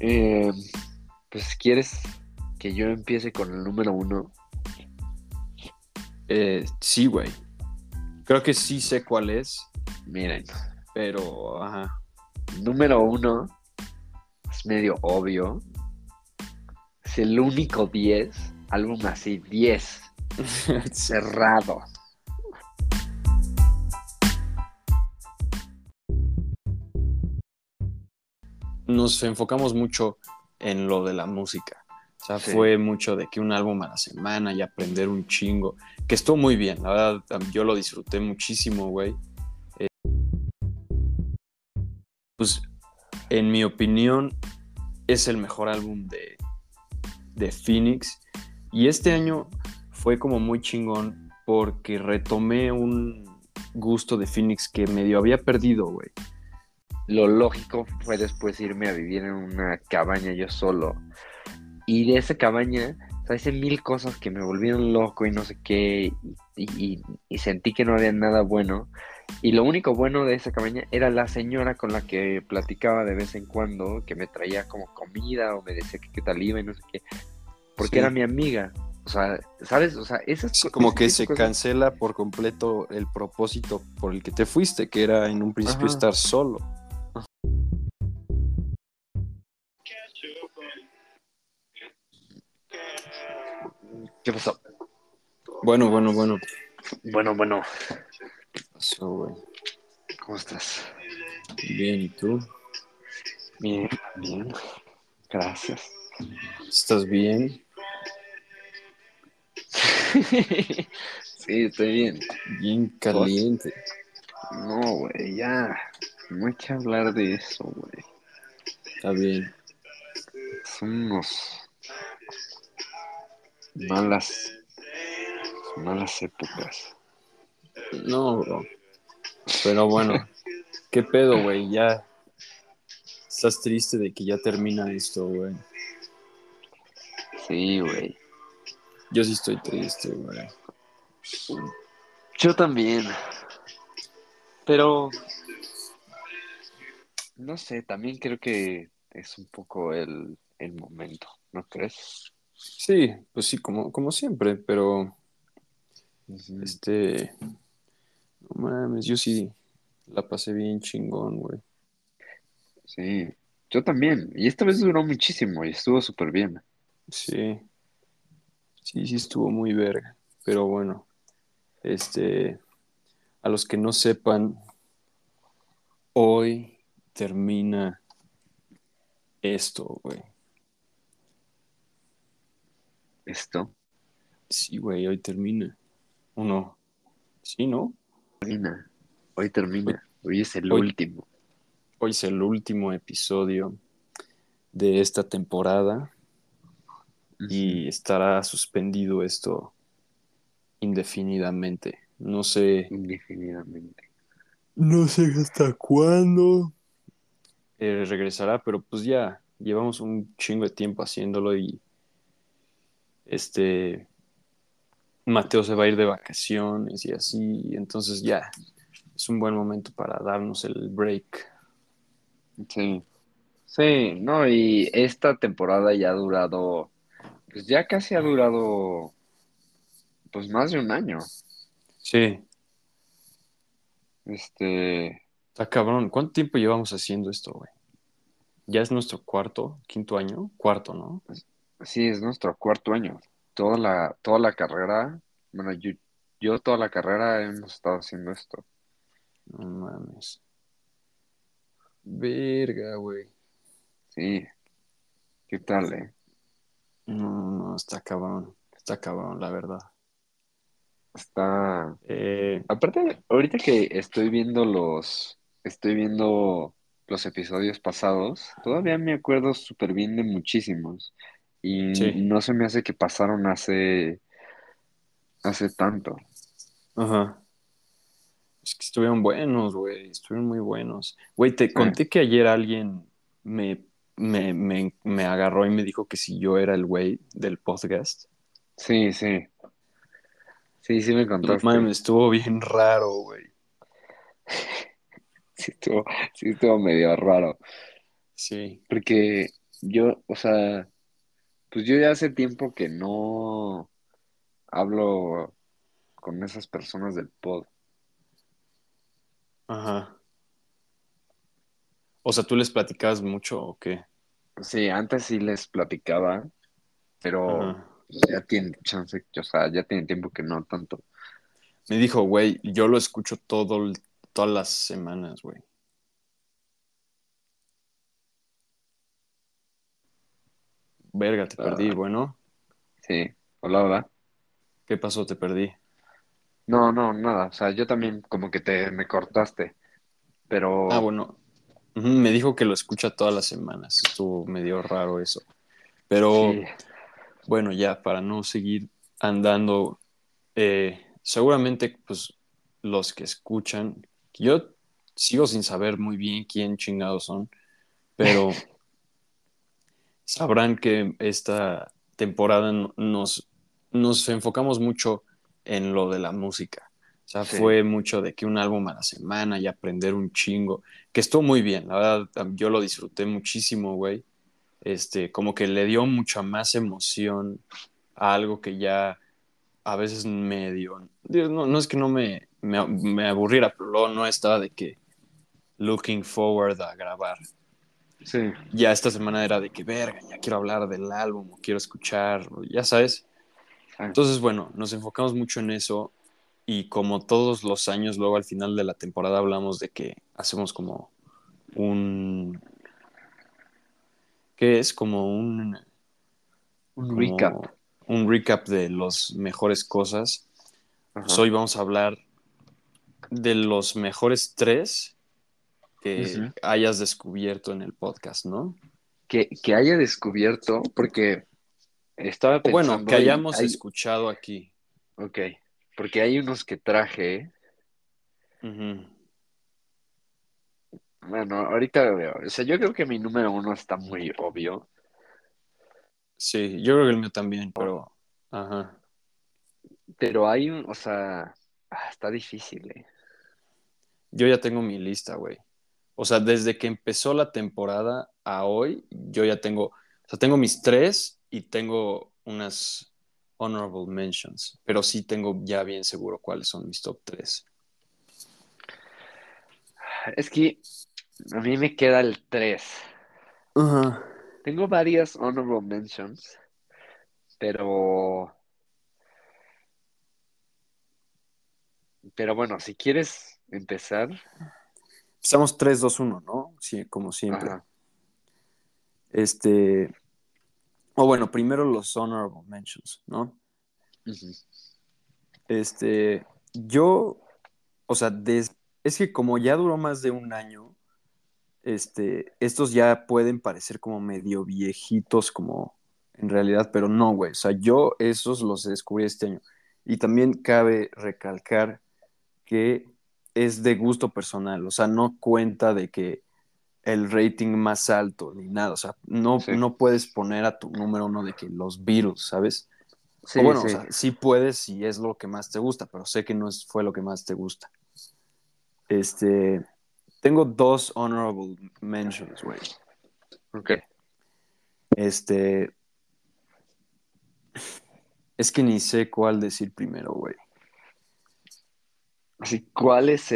Eh, pues, ¿quieres que yo empiece con el número uno? Sí, güey. Creo que sí sé cuál es, Miren, pero, ajá. número uno es medio obvio. Es el único 10 álbum así, 10 Sí. cerrado. Nos enfocamos mucho en lo de la música. O sea, Sí, fue mucho de que un álbum a la semana y aprender un chingo, que estuvo muy bien, la verdad, yo lo disfruté muchísimo, güey. Pues, en mi opinión, es el mejor álbum de Phoenix. Y este año fue como muy chingón porque retomé un gusto de Phoenix que medio había perdido, güey. lo lógico fue después irme a vivir en una cabaña yo solo. Y de esa cabaña, o sea, hice mil cosas que me volvieron loco y no sé qué, y sentí que no había nada bueno. Y lo único bueno de esa cabaña era la señora con la que platicaba de vez en cuando, que me traía como comida o me decía que qué tal iba y no sé qué, porque era Sí. mi amiga. O sea, ¿sabes? O sea, Sí, como ese que tipo de se cosas. cancela por completo el propósito por el que te fuiste, que era en un principio Ajá. estar solo. ¿Qué pasó? Bueno. Bueno, ¿Qué pasó, güey? ¿cómo estás? Bien, ¿y tú? Bien, bien, gracias. ¿Estás bien? Sí, estoy bien. Bien ¿Vos? caliente. No, güey, ya. No hay que hablar de eso, güey. Está bien. Son unos malas, malas épocas. No, bro. Pero bueno, ¿qué pedo, güey? Ya estás triste de que ya termina esto, güey. Sí, güey. Yo sí estoy triste, güey. Yo también. Pero, no sé, también creo que es un poco el momento, ¿no crees? Sí, pues sí, como siempre, pero Ujú. este, no mames, yo sí la pasé bien chingón, güey. Sí, yo también. Y esta vez duró muchísimo y estuvo súper bien. Sí, sí estuvo muy verga. Pero bueno, este, a los que no sepan, hoy termina esto, güey. Esto Sí, güey, hoy termina. ¿O no? Sí, ¿no? termina. Hoy Hoy, termina. Hoy es el hoy, último. hoy es el último episodio de esta temporada Ujú. y estará suspendido esto indefinidamente. Indefinidamente. No sé hasta cuándo. Regresará, pero pues ya llevamos un chingo de tiempo haciéndolo y este Mateo se va a ir de vacaciones y así, entonces ya es un buen momento para darnos el break. Sí. Sí, no, y esta temporada ya ha durado, pues ya casi ha durado, pues más de un año. Sí, Este, está cabrón. ¿Cuánto tiempo llevamos haciendo esto, güey? Ya es nuestro quinto año, cuarto, ¿no? sí, es nuestro cuarto año. Toda la carrera, bueno, yo toda la carrera hemos estado haciendo esto. No mames. Verga, güey. Sí, ¿qué tal, No, está cabrón, la verdad. Está, Eh, aparte, ahorita que estoy viendo los episodios pasados, todavía me acuerdo súper bien de muchísimos. Y sí, no se me hace que pasaron hace tanto. ajá. Es que estuvieron buenos, güey, estuvieron muy buenos. Güey, te Sí, conté que ayer alguien me agarró y me dijo que si yo era el güey del podcast. sí, sí, sí me No contaste. mames, estuvo bien raro, güey. Sí estuvo, sí estuvo medio raro. Sí, Porque, yo, o sea, pues yo ya hace tiempo que no hablo con esas personas del pod. Ajá. O sea, ¿tú les platicabas mucho o qué? Sí, antes sí les platicaba, pero Ajá. pues, ya tiene chance, o sea, ya tiene tiempo que no tanto. Me dijo, güey, yo lo escucho todas las semanas, güey. Verga, te perdí. Ah, Bueno, sí, hola, hola. ¿qué pasó? Te perdí. No, no, nada, o sea, yo también como que me cortaste, Ah, pero bueno. Ujú, me dijo que lo escucha todas las semanas. Estuvo medio raro eso. sí, Pero bueno, ya para no seguir andando, seguramente pues los que escuchan, que yo sigo sin saber muy bien quién chingados son, pero sabrán que esta temporada nos enfocamos mucho en lo de la música. O sea, sí, fue mucho de que un álbum a la semana y aprender un chingo, que estuvo muy bien, la verdad, yo lo disfruté muchísimo, güey. Como que le dio mucha más emoción a algo que ya a veces medio, no, no es que no me aburriera, pero luego no estaba de que looking forward a grabar. sí, Ya esta semana era de que, verga, ya quiero hablar del álbum, o quiero escuchar, ya sabes. sí. Entonces, bueno, nos enfocamos mucho en eso y como todos los años, luego al final de la temporada hablamos de que hacemos como un, ¿qué es? Un recap. Como un recap de las mejores cosas. Pues Ajá. hoy vamos a hablar de los mejores tres que Ujú. hayas descubierto en el podcast, ¿no? Que haya descubierto, porque estaba O bueno, que pensando y hayamos hay, escuchado aquí. ok, porque hay unos que traje, Ujú. bueno, ahorita veo, o sea, yo creo que mi número uno está muy obvio, Sí, yo creo que el mío también, pero... Ajá. pero hay un, o sea, está difícil, eh. Yo ya tengo mi lista, güey. O sea, desde que empezó la temporada a hoy, yo ya tengo... O sea, tengo mis tres y tengo unas honorable mentions, pero sí tengo ya bien seguro cuáles son mis top tres. Es que a mí me queda el 3. Ajá. Tengo varias honorable mentions, pero, pero bueno, si quieres empezar, Estamos 3, 2, 1, ¿no? Sí, como siempre. ajá, Este... O bueno, primero los honorable mentions, ¿no? ujú, Yo, o sea, es que como ya duró más de un año, estos ya pueden parecer como medio viejitos, como en realidad, pero no, güey. O sea, yo esos los descubrí este año. Y también cabe recalcar que es de gusto personal, o sea, no cuenta de que el rating más alto ni nada, o sea, no, sí, no puedes poner a tu número uno de que los Beatles, ¿sabes? O sí, bueno, o sí, sea, sí puedes si es lo que más te gusta, pero sé que no fue lo que más te gusta. Este, tengo dos honorable mentions, güey. ok. Este, es que ni sé cuál decir primero, güey. Así, ¿cuál es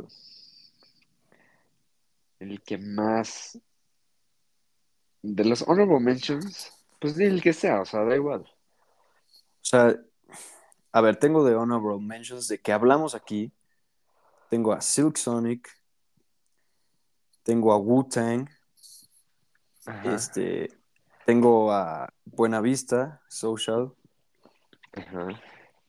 el que más de los honorable mentions? Pues di el que sea, o sea, da igual. O sea, a ver, tengo de honorable mentions de que hablamos aquí. Tengo a Silk Sonic, tengo a Wu-Tang, Ajá, este, tengo a Buena Vista, Social, ajá.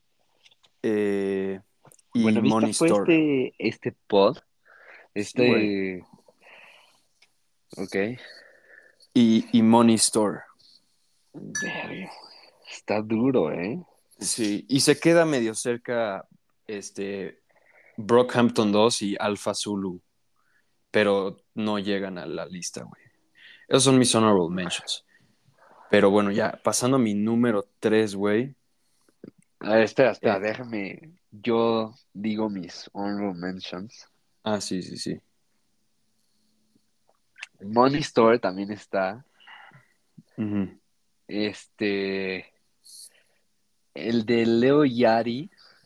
eh, y Buenavista Money fue Store. este pod, Sí, güey. este, ok. Y Money Store. Verga, está duro, ¿eh? Sí, y se queda medio cerca Brockhampton 2 y Alpha Zulu, pero no llegan a la lista, güey. Esos son mis honorable mentions. Pero bueno, ya pasando a mi número 3, güey. A ver, espera, Eh, déjame, yo digo mis honorable mentions. sí, sí, sí. Money Store también está, Ujú. Este, el de Leo Yari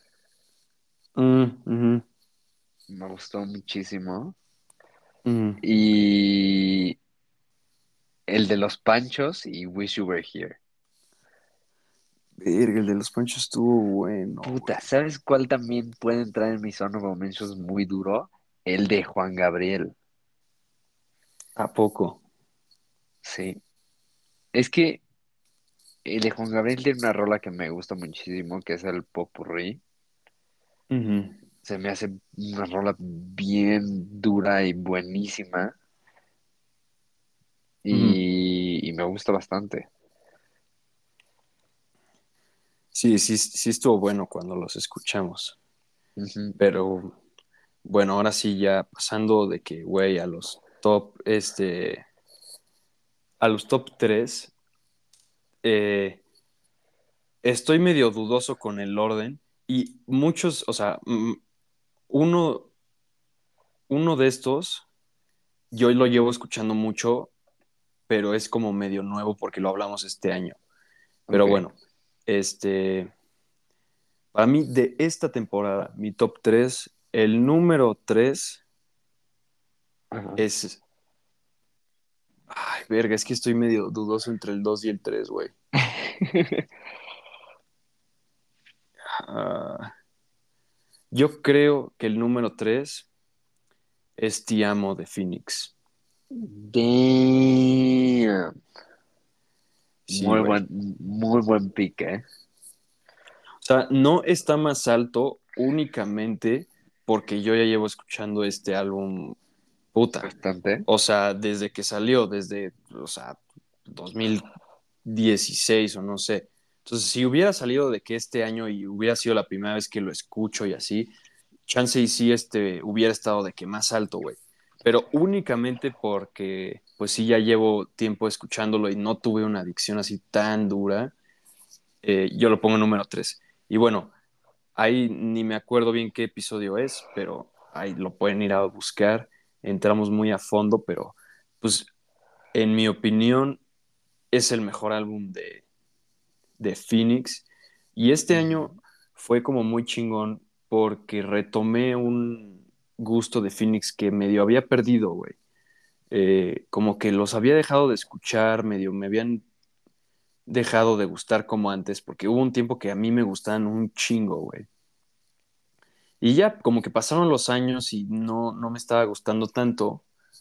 Ujú. me gustó muchísimo. Ujú. Y el de los Panchos y Wish You Were Here. Verga, el de los panchos estuvo bueno, Puta, güey. ¿sabes cuál también puede entrar en mis honorable mentions muy duro? El de Juan Gabriel. ¿A poco? Sí. Es que el de Juan Gabriel tiene una rola que me gusta muchísimo, que es el Popurrí. Ujú. Se me hace una rola bien dura y buenísima. Ujú. Y me gusta bastante. Sí, sí, sí estuvo bueno cuando los escuchamos. Ujú, Pero bueno, ahora sí ya pasando de que, güey, a los top 3, estoy medio dudoso con el orden y muchos, o sea, uno, uno de estos, yo lo llevo escuchando mucho, pero es como medio nuevo porque lo hablamos este año. Pero ok. bueno, este, para mí de esta temporada, mi top 3, el número 3 Ajá. es, ay, verga, es que estoy medio dudoso entre el 2 y el 3, güey. Ah, yo creo que el número 3 es Te Amo de Phoenix. Damn. Sí, güey. Muy buen pick, ¿eh? O sea, no está más alto únicamente porque yo ya llevo escuchando este álbum, puta. Bastante. O sea, desde que salió, desde, o sea, 2016 o no sé. Entonces, si hubiera salido de que este año y hubiera sido la primera vez que lo escucho y así, chance y sí hubiera estado de que más alto, güey. Pero únicamente porque, pues sí, ya llevo tiempo escuchándolo y no tuve una adicción así tan dura, yo lo pongo en número 3. Y bueno, ahí ni me acuerdo bien qué episodio es, pero ahí lo pueden ir a buscar. Entramos muy a fondo, pero pues en mi opinión es el mejor álbum de Phoenix. Y este Ujú. año fue como muy chingón porque retomé un gusto de Phoenix que medio había perdido, güey. Como que los había dejado de escuchar, medio me habían dejado de gustar como antes, porque hubo un tiempo que a mí me gustaban un chingo, güey. Y ya como que pasaron los años y no me estaba gustando tanto.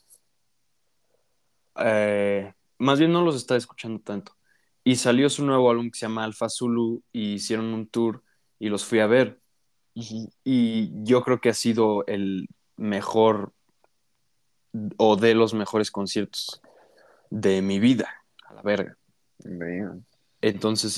Más bien no los estaba escuchando tanto. Y salió su nuevo álbum que se llama Alpha Zulu y hicieron un tour y los fui a ver. Ujú. Y yo creo que ha sido el mejor o de los mejores conciertos de mi vida, a la verga. Damn. Entonces,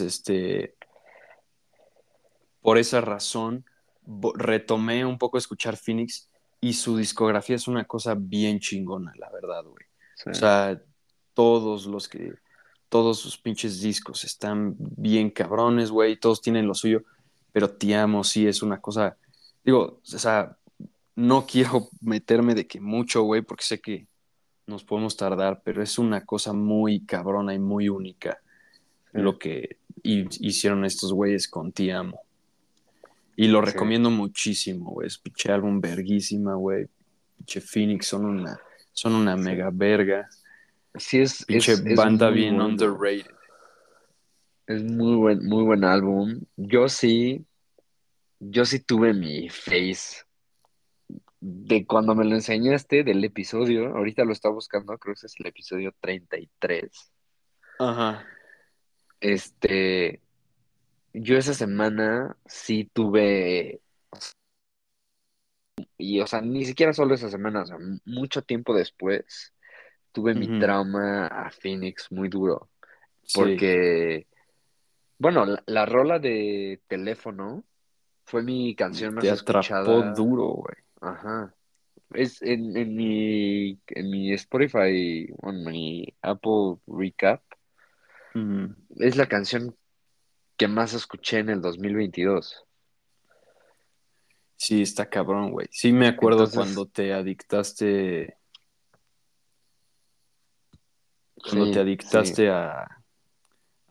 por esa razón, retomé un poco escuchar Phoenix y su discografía es una cosa bien chingona, la verdad, güey. Sí, O sea, todos los que, todos sus pinches discos están bien cabrones, güey, todos tienen lo suyo, pero Te Amo sí es una cosa, digo, o sea, no quiero meterme de que mucho, güey, porque sé que nos podemos tardar, pero es una cosa muy cabrona y muy única sí, lo que hicieron estos güeyes con Te Amo. Y lo sí. recomiendo muchísimo, güey. Es pinche álbum verguísima, güey. Pinche Phoenix son una Sí. mega verga. Sí, Pinche es banda muy bien bueno. underrated. Es muy buen álbum. Yo sí tuve mi face de cuando me lo enseñaste del episodio. Ahorita lo está buscando, creo que es el episodio 33. Ajá. Este, yo esa semana sí tuve, y o sea, ni siquiera solo esa semana, o sea, mucho tiempo después, tuve mi Ujú. trauma a Phoenix muy duro. Sí. Porque, bueno, la rola de teléfono fue mi canción Te más atrapó escuchada. duro, güey. Ajá. Es en mi Spotify, bueno, mi Apple Recap, Ujú. es la canción que más escuché en el 2022. Sí, está cabrón, güey. Sí me acuerdo Entonces, cuando te sí, sí, adictaste a...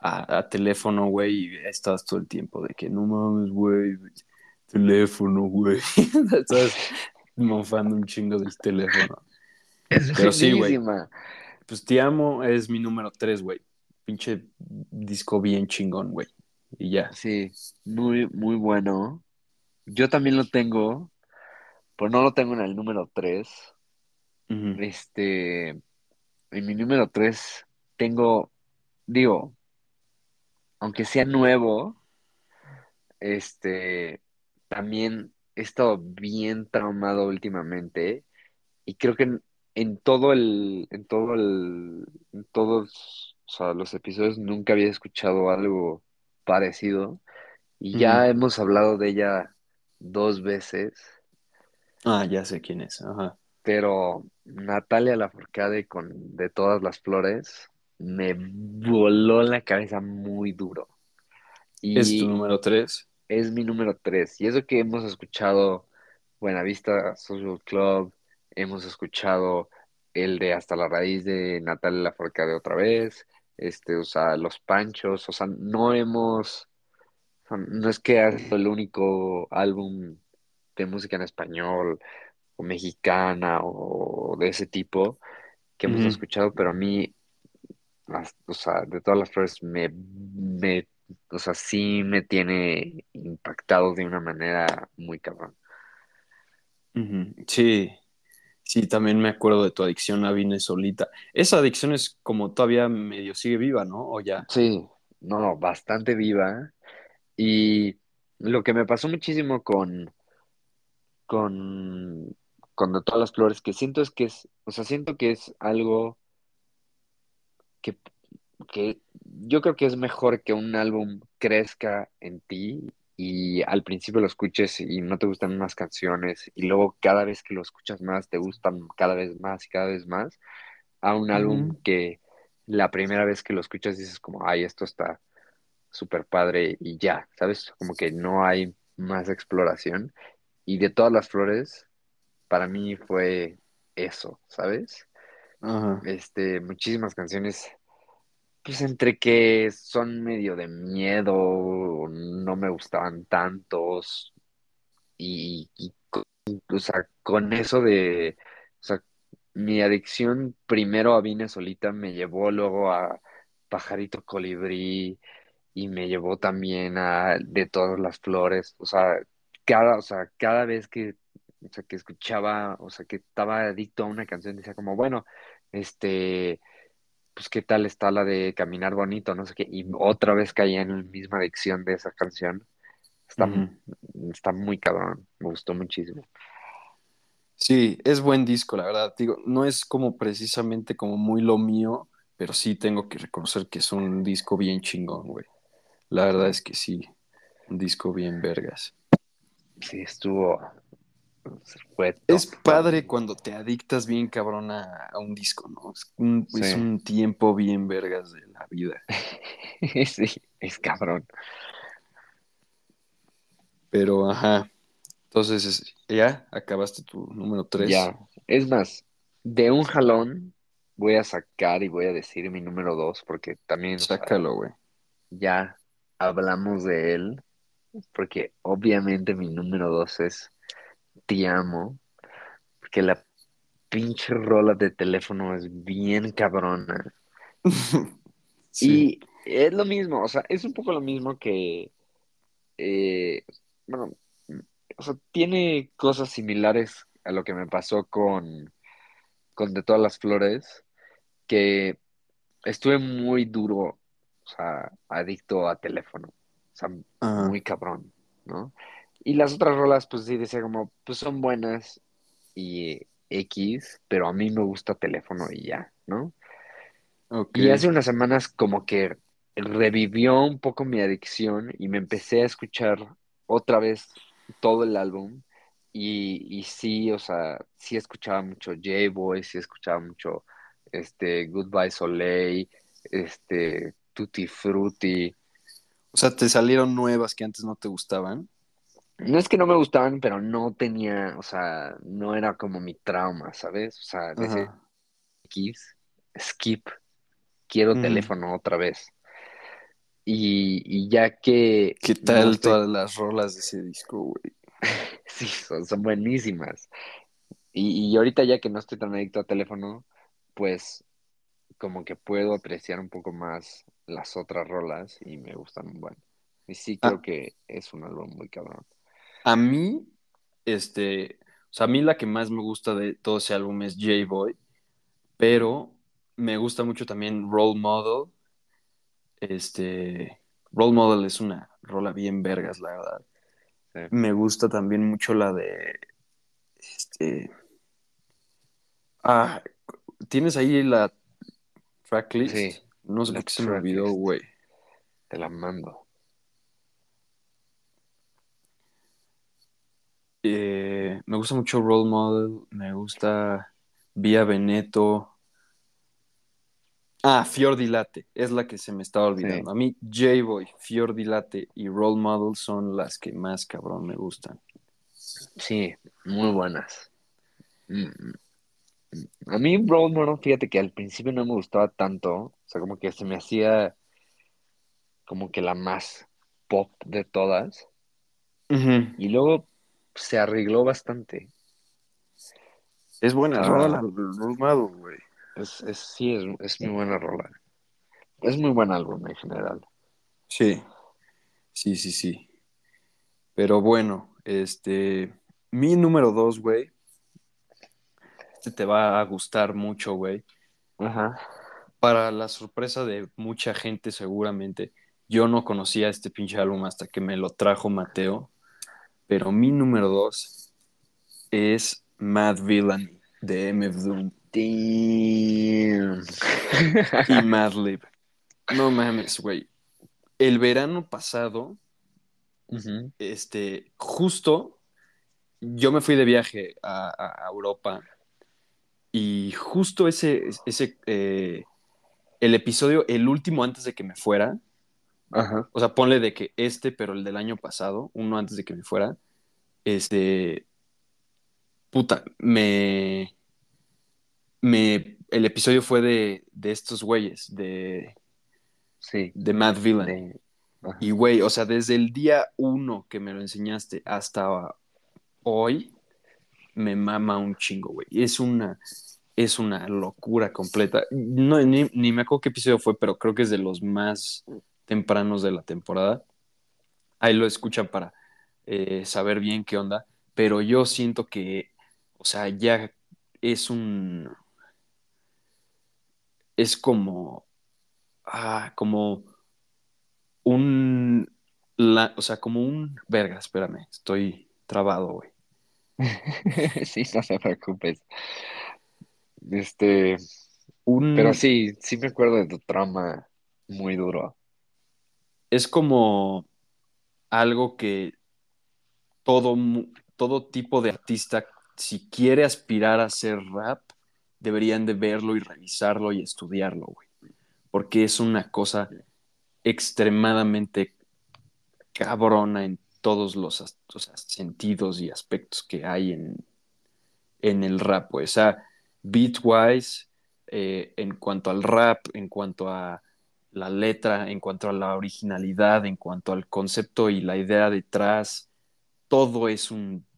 a teléfono, güey, y estás todo el tiempo de que no mames, güey, teléfono, güey. Estás mofando un chingo del teléfono. Es Pero sí, güey, buenísima. pues Te Amo es mi número 3, güey. Pinche disco bien chingón, güey. Y ya. Sí, muy, muy bueno. Yo también lo tengo, pero no lo tengo en el número 3. Ujú, En mi número 3 tengo, digo, aunque sea nuevo, este, también he estado bien traumado últimamente y creo que en todos, o sea, los episodios nunca había escuchado algo parecido y ujú. ya hemos hablado de ella 2 veces, Ah, ya sé quién es. Ajá. pero Natalia Lafourcade con De todas las flores me voló la cabeza muy duro. ¿Es tu Y número 3? es mi número 3. Y eso que hemos escuchado Buenavista Social Club, hemos escuchado el de Hasta la raíz de Natalia Lafourcade otra vez, o sea, Los Panchos, o sea, o sea, no es que ha sido el único álbum de música en español o mexicana o de ese tipo que hemos Ujú, escuchado, pero a mí, o sea, de todas las flores o sea, sí me tiene impactado de una manera muy cabrón. ujú. Sí, sí, también me acuerdo de tu adicción a Vine Solita. Esa adicción es como todavía medio sigue viva, ¿no? O ya. Sí, no, bastante viva. Y lo que me pasó muchísimo con, con De todas las flores, que siento es que o sea, siento que es algo que, que yo creo que es mejor que un álbum crezca en ti y al principio lo escuches y no te gustan unas canciones y luego cada vez que lo escuchas más te gustan cada vez más y cada vez más, a un álbum Ujú, que la primera vez que lo escuchas dices como, ay, esto está súper padre y ya, ¿sabes? Como que no hay más exploración. Y de todas las flores, para mí fue eso, ¿sabes? ajá. Muchísimas canciones, pues entre que son medio de miedo, no me gustaban tantos, o sea, con eso o sea, mi adicción primero a Vine Solita me llevó luego a Pajarito Colibrí y me llevó también a De todas las flores, o sea, cada vez o sea, que escuchaba, o sea, que estaba adicto a una canción, decía como, bueno, este, pues qué tal está la de Caminar Bonito, no sé qué, y otra vez caía en la misma adicción de esa canción. Está, Ujú. está muy cabrón, me gustó muchísimo. Sí, es buen disco, la verdad. Digo, no es como precisamente como muy lo mío, pero sí tengo que reconocer que es un disco bien chingón, güey. La Sí, verdad es que sí, un disco bien vergas. sí, estuvo, fue Es top para padre mí. cuando te adictas bien cabrón a un disco, ¿no? Sí, Es un tiempo bien vergas de la vida. sí, es cabrón. Pero, ajá. Entonces, ya acabaste tu número 3. Ya, es más, de un jalón voy a sacar y voy a decir mi número 2 porque también, o sea, Sácalo, güey. ya hablamos de él, porque obviamente mi número 2 es Te amo, porque la pinche rola de teléfono es bien cabrona. Sí. Y es lo mismo, o sea, es un poco lo mismo eh, bueno, o sea, tiene cosas similares a lo que me pasó con De todas las flores, que estuve muy duro, o sea, adicto a teléfono, o sea, Ajá. muy cabrón, ¿no? Y las otras rolas, pues sí, decía como, pues son buenas y X, pero a mí me gusta teléfono y ya, ¿no? Ok. Y hace unas semanas como que revivió un poco mi adicción y me empecé a escuchar otra vez todo el álbum y sí, o sea, sí escuchaba mucho J-Boy, sí escuchaba mucho Goodbye Soleil, Tutti Frutti. O sea, te salieron nuevas que antes no te gustaban. No es que no me gustaban, pero no tenía, o sea, no era como mi trauma, ¿sabes? O sea, decir Ajá. X, skip, quiero Ujú. teléfono otra vez. y ya que ¿Qué no tal estoy, todas las rolas de ese disco, güey? sí, son buenísimas. Y ahorita ya que no estoy tan adicto a teléfono, pues como que puedo apreciar un poco más las otras rolas y me gustan un buen. Y sí creo A, que es un álbum muy cabrón. a mí, o sea, a mí la que más me gusta de todo ese álbum es J-Boy, pero me gusta mucho también Role Model. Role Model es una rola bien vergas, la verdad. Sí, Me gusta también mucho la de, este, ah, ¿tienes ahí la tracklist? sí, No sé la por qué se me olvidó, tracklist, güey. te la mando. Me gusta mucho Role Model, me gusta Vía Veneto. Ah, Fior di Latte, es la que se me estaba Sí, olvidando. A mí, J-Boy, Fior di Latte y Role Model son las que más cabrón me gustan. sí, muy buenas. Mm, A mí Role Model, fíjate que al principio no me gustaba tanto, o sea, como que se me hacía como que la más pop de todas, Ujú. y luego se arregló bastante. Es buena rola, Está, Role Model, güey. sí, es muy buena rola. Es muy buen álbum en general. Sí, sí, sí, sí. Pero bueno, mi número dos, güey, este te va a gustar mucho, güey. Ajá. Para la sorpresa de mucha gente, seguramente, yo no conocía este pinche álbum hasta que me lo trajo Mateo. Pero mi número dos es Mad Villainy de MF Doom Damn. y Madlib. No mames, güey. El verano pasado, Ujú. justo yo me fui de viaje a Europa y justo el episodio, el último antes de que me fuera, Ajá. o sea, ponle de que pero el del año pasado, uno antes de que me fuera, este, puta, el episodio fue de estos güeyes, Sí. de Mad Villainy. De... Y, Ajá. güey, o sea, desde el día uno que me lo enseñaste hasta hoy, me mama un chingo, güey. Es una locura completa. No, ni me acuerdo qué episodio fue, pero creo que es de los más tempranos de la temporada. Ahí lo escuchan para saber bien qué onda. Pero yo siento que, o sea, ya es un, es como un, o sea, como un, verga, espérame, estoy trabado, güey. Sí, no te preocupes. Este, pero Un, sí, sí me acuerdo de tu trama muy duro. es como algo que todo tipo de artista, si quiere aspirar a hacer rap, deberían de verlo y revisarlo y estudiarlo, güey. Porque es una cosa extremadamente cabrona en todos o sea, sentidos y aspectos que hay en el rap, güey. O sea, beat-wise, en cuanto al rap, en cuanto a la letra, en cuanto a la originalidad, en cuanto al concepto y la idea detrás, todo es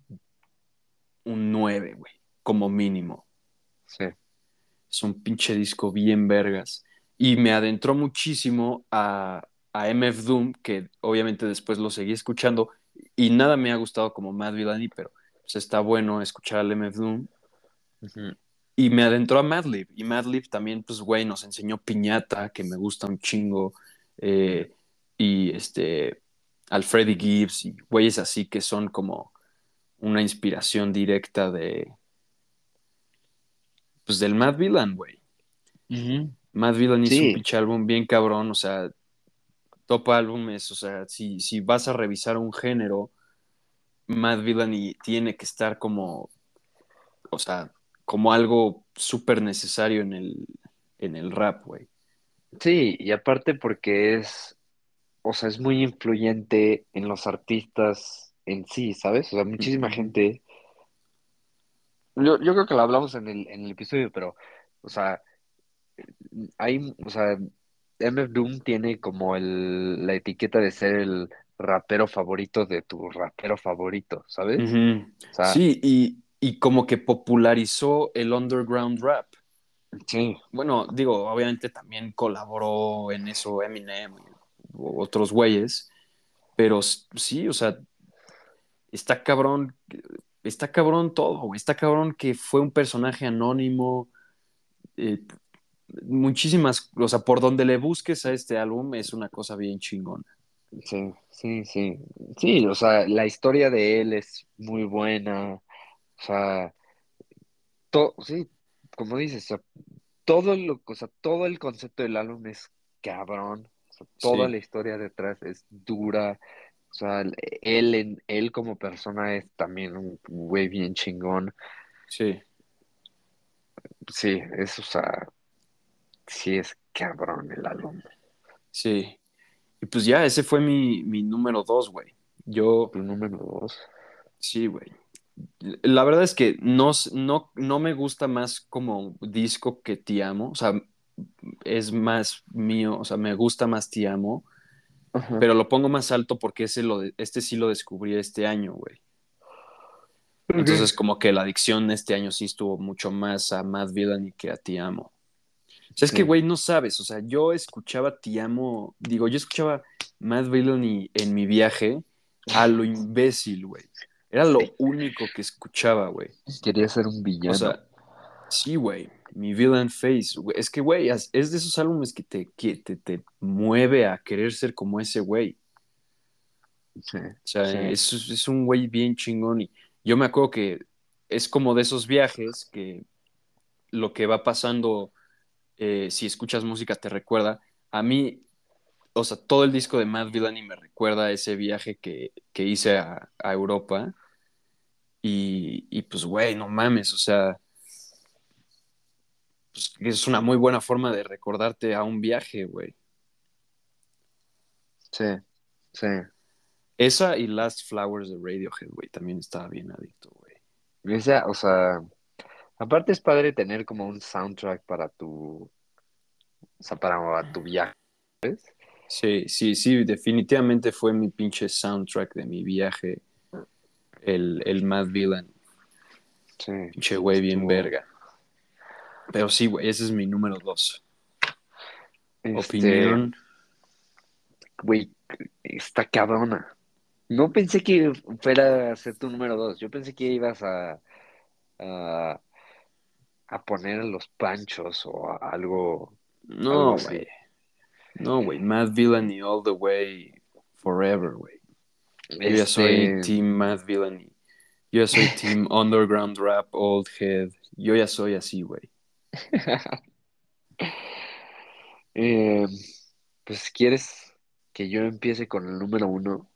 un 9, güey, como mínimo. Sí. Es un pinche disco bien vergas. Y me adentró muchísimo a MF Doom, que obviamente después lo seguí escuchando, y nada me ha gustado como Mad Villani, pero pues está bueno escuchar al MF Doom. Ujú. Y me adentró a Madlib. Y Madlib también, pues, güey, nos enseñó Piñata, que me gusta un chingo. eh, y al Freddie Gibbs y güeyes así que son como una inspiración directa pues, del Mad Villain, güey. Ujú. Mad Villain hizo un Sí, pinche álbum bien cabrón, o sea, top álbumes, o sea, si vas a revisar un género, Mad Villain tiene que estar como, o sea, como algo súper necesario en el rap, güey. sí, y aparte porque o sea, es muy influyente en los artistas en sí, ¿sabes? O sea, muchísima Ujú. gente, yo creo que lo hablamos en el episodio, pero, o sea, o sea, MF Doom tiene como la etiqueta de ser el rapero favorito de tu rapero favorito, ¿sabes? Ujú. O sea, Sí, y como que popularizó el underground rap. sí, Bueno, digo, obviamente también colaboró en eso Eminem y otros güeyes, pero sí, o sea, está cabrón, está cabrón todo, güey. Está cabrón que fue un personaje anónimo. eh, Muchísimas, o sea, por donde le busques a este álbum es una cosa bien chingona. sí, sí, sí. Sí, o sea, la historia de él es muy buena. O sea, sí, como dices, o sea, o sea, todo el concepto del álbum es cabrón. O sea, toda Sí, la historia detrás es dura. O sea, él como persona es también un güey bien chingón. sí, Sí, o sea, sí es cabrón el álbum. sí. Y pues ya, ese fue mi número dos, güey. Yo, Tu número dos. sí, güey. La verdad es que no me gusta más como disco que Te Amo. O sea, es más mío, o sea, me gusta más Te Amo, Ajá. pero lo pongo más alto porque este sí lo descubrí este año, güey. Ok. Entonces, como que la adicción este año sí estuvo mucho más a Mad Villainy que a Te Amo. O sea, es que, Sí. güey, no sabes, o sea, yo escuchaba Te Amo, digo, yo escuchaba Mad Villainy en mi viaje a lo imbécil, güey. Era Sí. lo único que escuchaba, güey. Quería ser un O villano. sea, sí, güey, mi villain face, güey. Es que, güey, es de esos álbumes que te mueve a querer ser como ese güey. Sí, O sea, sí, es un güey bien chingón y yo me acuerdo que es como de esos viajes que lo que va pasando, si escuchas música te recuerda. A mí, o sea, todo el disco de Mad Villainy me recuerda a ese viaje que hice a Europa y pues, güey, no mames, o sea, pues, es una muy buena forma de recordarte a un viaje, güey. sí, sí. Esa y Last Flowers de Radiohead, güey, también estaba bien adicto, güey. O sea, aparte es padre tener como un soundtrack o sea, para tu viaje, ¿ves? Sí, sí, sí, definitivamente fue mi pinche soundtrack de mi viaje, el Mad Villain, Sí, pinche sí, güey bien estuvo. verga. Pero sí, güey, ese es mi número dos. Este, Opinión. güey, está cabrona. No pensé que fuera a ser tu número dos. Yo pensé que ibas a, a poner los panchos o algo No, güey. así. No, güey. Mad Villainy all the way, forever, güey. Yo ya soy Este, Team Mad Villainy. Yo ya soy Team Underground Rap Old Head. Yo ya soy así, güey. eh, pues, ¿quieres que yo empiece con el número uno?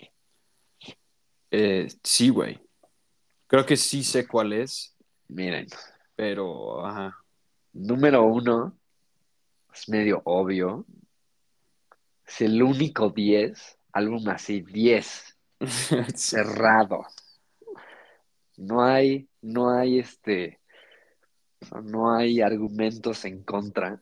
Sí, güey. Creo que sí sé cuál es, Miren, pero, ajá. número uno es medio obvio. Es el único 10 álbum así, 10 Sí. cerrado. No hay argumentos en contra.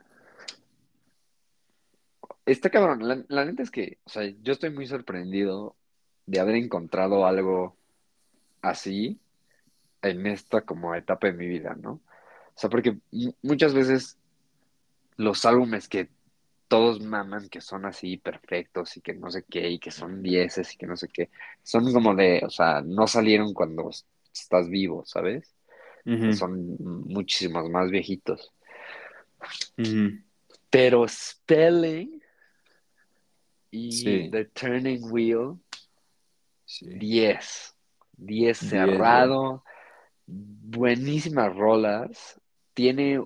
Está cabrón, la neta es que, o sea, yo estoy muy sorprendido de haber encontrado algo así en esta como etapa de mi vida, ¿no? O sea, porque muchas veces los álbumes que todos maman, que son así perfectos y que no sé qué, y que son dieces y que no sé qué, son como o sea, no salieron cuando estás vivo, ¿sabes? Ujú, Son muchísimos más viejitos. ujú. Pero Spelling y Sí, The Turning Wheel, sí. 10 10, güey. cerrado, buenísimas rolas, tiene,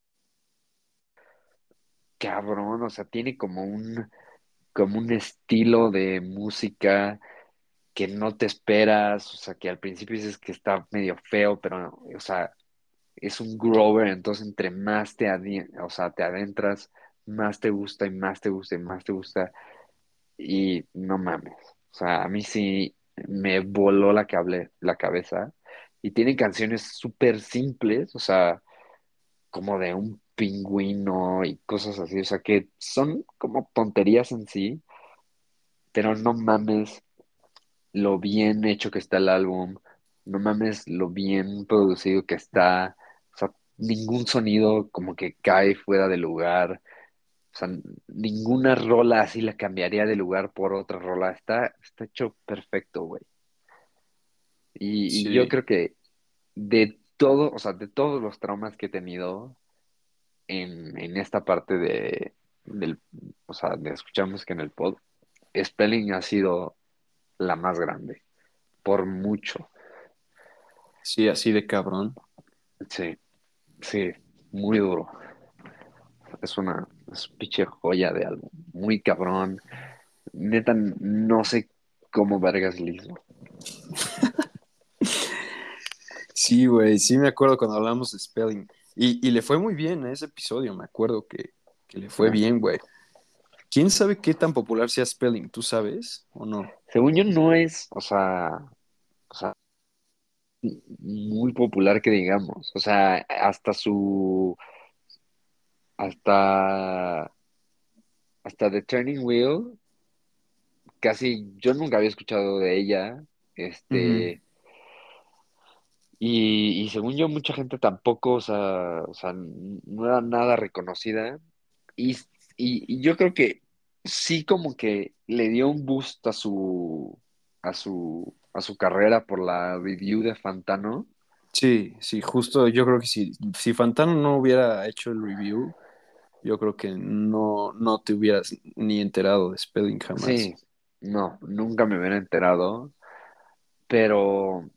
cabrón, o sea, tiene como un estilo de música que no te esperas, o sea, que al principio dices que está medio feo, pero, o sea, es un grower, entonces entre más o sea, te adentras, más te gusta y más te gusta y más te gusta, y no mames, o sea, a mí sí me voló la cabeza, y tiene canciones súper simples, o sea, como de pingüino y cosas así, o sea, que son como tonterías en sí, pero no mames lo bien hecho que está el álbum, no mames lo bien producido que está, o sea, ningún sonido como que cae fuera de lugar, o sea, ninguna rola así la cambiaría de lugar por otra rola, está hecho perfecto, güey. Y yo Sí, creo que de todo, o sea, de todos los traumas que he tenido en esta parte del, o sea, de escuchar música en el pod, Spelling ha sido la más grande, por mucho. sí, así de cabrón. Sí, sí, muy duro. Es un pinche joya de álbum, muy cabrón. Neta, no sé cómo vergas le hizo. Sí, güey, sí me acuerdo cuando hablamos de Spelling. Y le fue muy bien a ese episodio, me acuerdo que le fue Ah, bien, güey. ¿Quién sabe qué tan popular sea Spelling? ¿Tú sabes o no? según yo no es, o sea, muy popular que digamos. O sea, hasta, hasta The Turning Wheel, casi yo nunca había escuchado de ella. Ujú. Este, y según yo, mucha gente tampoco, o sea, no era nada reconocida. Y, y yo creo que sí como que le dio un boost a su carrera por la review de Fantano. Sí, sí, justo yo creo que si Fantano no hubiera hecho el review, yo creo que no te hubieras ni enterado de Spelling jamás. Sí, no, nunca me hubiera enterado, pero,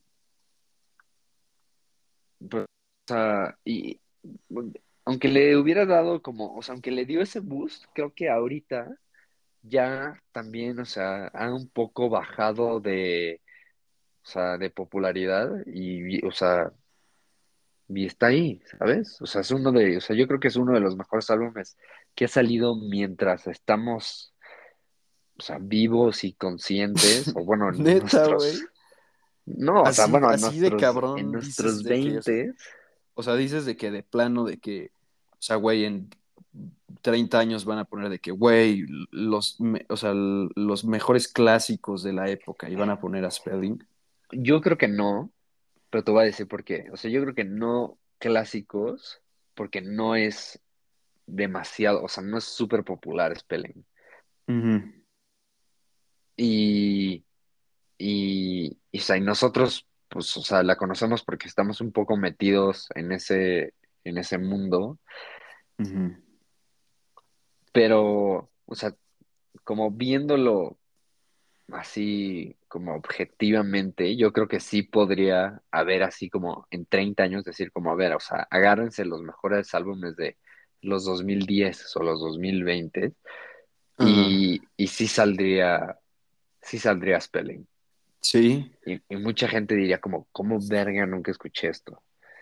pero, o sea, y aunque le hubiera dado como, o sea, aunque le dio ese boost, creo que ahorita ya también, o sea, ha un poco bajado o sea, de popularidad o sea, y está ahí, ¿sabes? O sea, o sea, yo creo que es uno de los mejores álbumes que ha salido mientras estamos, o sea, vivos y conscientes, o bueno, en Neta, nuestros, güey. no, o sea, Así, bueno, así de en cabrón dices nuestros de que, 20. o sea, dices de que de plano de que, o sea, güey, en 30 años van a poner de que, güey, o sea, los mejores clásicos de la época y van a poner a Spelling. Yo creo que no, pero te voy a decir por qué. O sea, yo creo que no clásicos, porque no es demasiado, o sea, no es súper popular Spelling. Ujú, Y, o sea, y nosotros, pues, o sea, la conocemos porque estamos un poco metidos en ese mundo, ujú, pero, o sea, como viéndolo así como objetivamente, yo creo que sí podría haber así como en 30 años decir como, a ver, o sea, agárrense los mejores álbumes de los 2010 o los 2020 ajá. y sí saldría Spelling. Sí, Y mucha gente diría como, ¿cómo verga nunca escuché esto?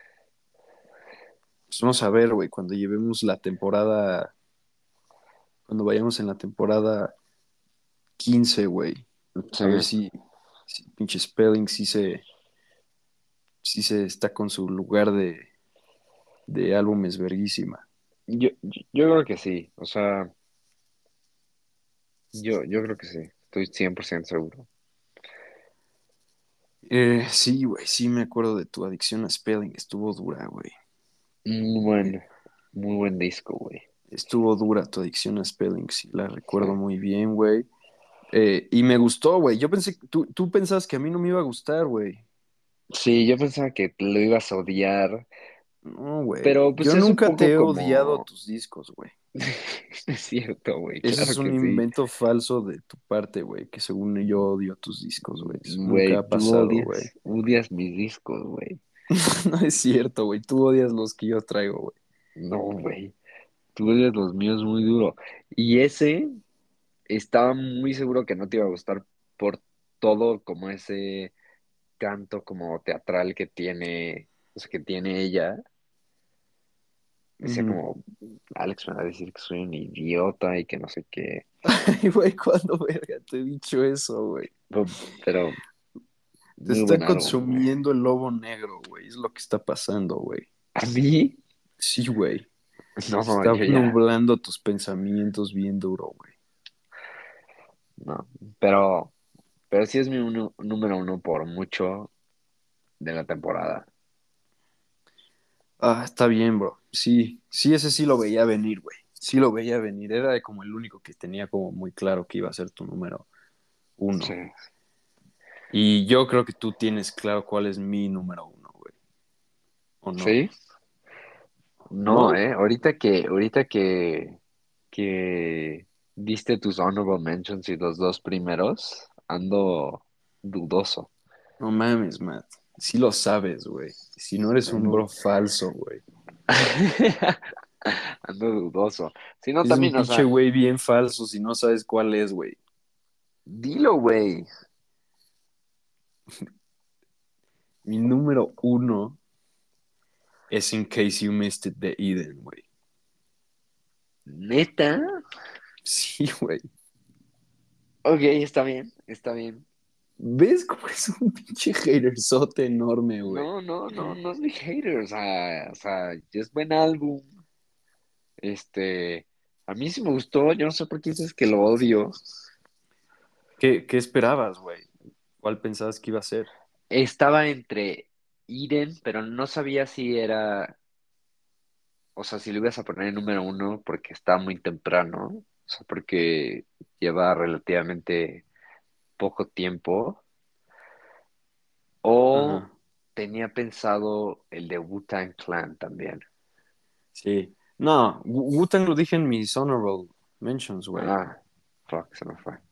pues vamos a ver, güey, cuando llevemos la temporada, cuando vayamos en la temporada 15, güey, Sí, a ver si pinche Spelling sí se está con su lugar de álbumes verguísima. yo creo que sí, o sea, yo creo que sí, estoy 100% seguro. Sí, güey, sí me acuerdo de tu adicción a Spelling, estuvo dura, güey. Muy buen, muy buen disco, güey. Estuvo dura tu adicción a Spelling, sí, la Sí. recuerdo muy bien, güey. Y me gustó, güey. Yo pensé, tú pensabas que a mí no me iba a gustar, güey. Sí, yo pensaba que lo ibas a odiar, No, güey. pero pues Yo es un nunca te poco he odiado como... tus discos, güey. Es cierto, güey, Eso claro es un que sí. invento falso de tu parte, güey, que según yo odio tus discos, güey. Eso nunca Güey, ha pasado, güey. odias mis discos, güey. No es cierto, güey. Tú odias los que yo traigo, güey. No, güey, tú odias los míos muy duro. Y ese estaba muy seguro que no te iba a gustar por todo como ese canto como teatral que tiene, o sea, que tiene ella. Decía Ujú. como, Alex me va a decir que soy un idiota y que no sé qué. Ay, güey, ¿cuándo verga te he dicho eso, güey? Pero Te muy está buen álbum, güey. consumiendo el lobo negro, güey. Es lo que está pasando, güey. A mí, Sí, güey. No, Está yo ya, nublando tus pensamientos bien duro, güey. no. Pero sí es mi número uno por mucho de la temporada. Ah, está bien, bro. Sí, sí, ese sí lo veía venir, güey. Sí lo veía venir. Era como el único que tenía como muy claro que iba a ser tu número Sí. uno. Y yo creo que tú tienes claro cuál es mi número uno, güey. ¿O no? ¿Sí? No, ¿No? ahorita que diste tus honorable mentions y los dos primeros, ando dudoso. No mames, Matt. Sí lo sabes, güey. Si no eres un Ando, bro falso, güey. ando dudoso. Si no, Es un también, o pinche sea, güey bien falso si no sabes cuál es, güey. dilo, güey. Mi número uno es In Case You Missed It de Eden, güey. ¿Neta? Sí, güey. Ok, está bien, está bien. ¿Ves cómo es un pinche haterzote enorme, güey? No, no, no, no es mi hater, o sea, es buen álbum. Este, a mí sí me gustó, yo no sé por qué dices que lo odio. ¿Qué esperabas, güey? ¿Cuál pensabas que iba a ser? Estaba entre Eden, pero no sabía si era, o sea, si lo ibas a poner en número uno porque está muy temprano, o sea, porque lleva relativamente poco tiempo, o Ajá. tenía pensado el de Wu-Tang Clan también. Sí. No, Wu-Tang lo dije en mis honorable mentions, güey. Ah, fuck, se me fue.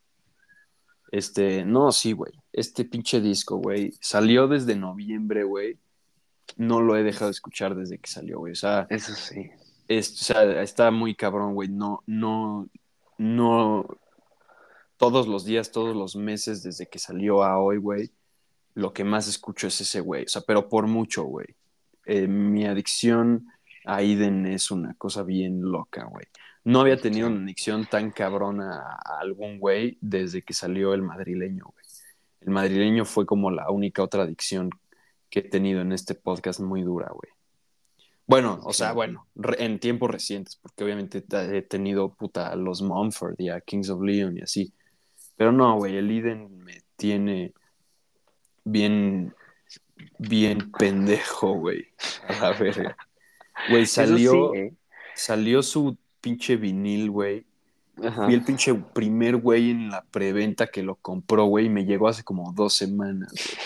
No, sí, güey. Este pinche disco, güey, salió desde noviembre, güey. No lo he dejado de escuchar desde que salió, güey. Eso sí, O sea, está muy cabrón, güey. No, no, no. Todos los días, todos los meses, desde que salió a hoy, güey, lo que más escucho es ese güey. O sea, pero por mucho, güey. Mi adicción a Eden es una cosa bien loca, güey. No había sí, tenido una adicción tan cabrona a algún güey desde que salió el madrileño, güey. El madrileño fue como la única otra adicción que he tenido en este podcast muy dura, güey. Bueno, o sea, sí. bueno, en tiempos recientes, porque obviamente he tenido puta a los Mumford y a Kings of Leon y así. Pero no, güey, el Eden me tiene bien, bien pendejo, güey. A la verga. Güey, Eso sí, salió su pinche vinil, güey. Fui Ajá. el pinche primer güey en la preventa que lo compró, güey, y me llegó hace como 2 semanas, güey.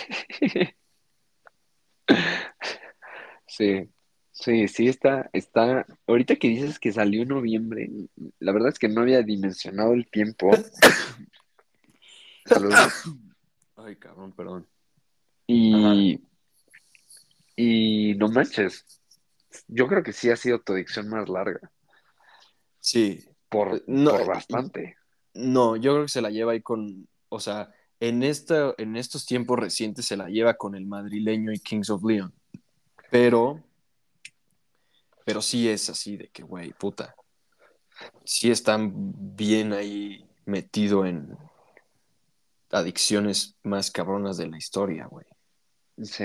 Sí, sí, sí está. Ahorita que dices que salió en noviembre, la verdad es que no había dimensionado el tiempo. Salud. Ay, cabrón, perdón. Ajá. Y, y no manches, yo creo que sí ha sido tu adicción más larga, Sí. por, No, por bastante. no, yo creo que se la lleva ahí con, o sea, en estos tiempos recientes se la lleva con el madrileño y Kings of Leon. Pero, pero sí es así de que, güey, puta, sí están bien ahí metido en adicciones más cabronas de la historia, güey. Sí,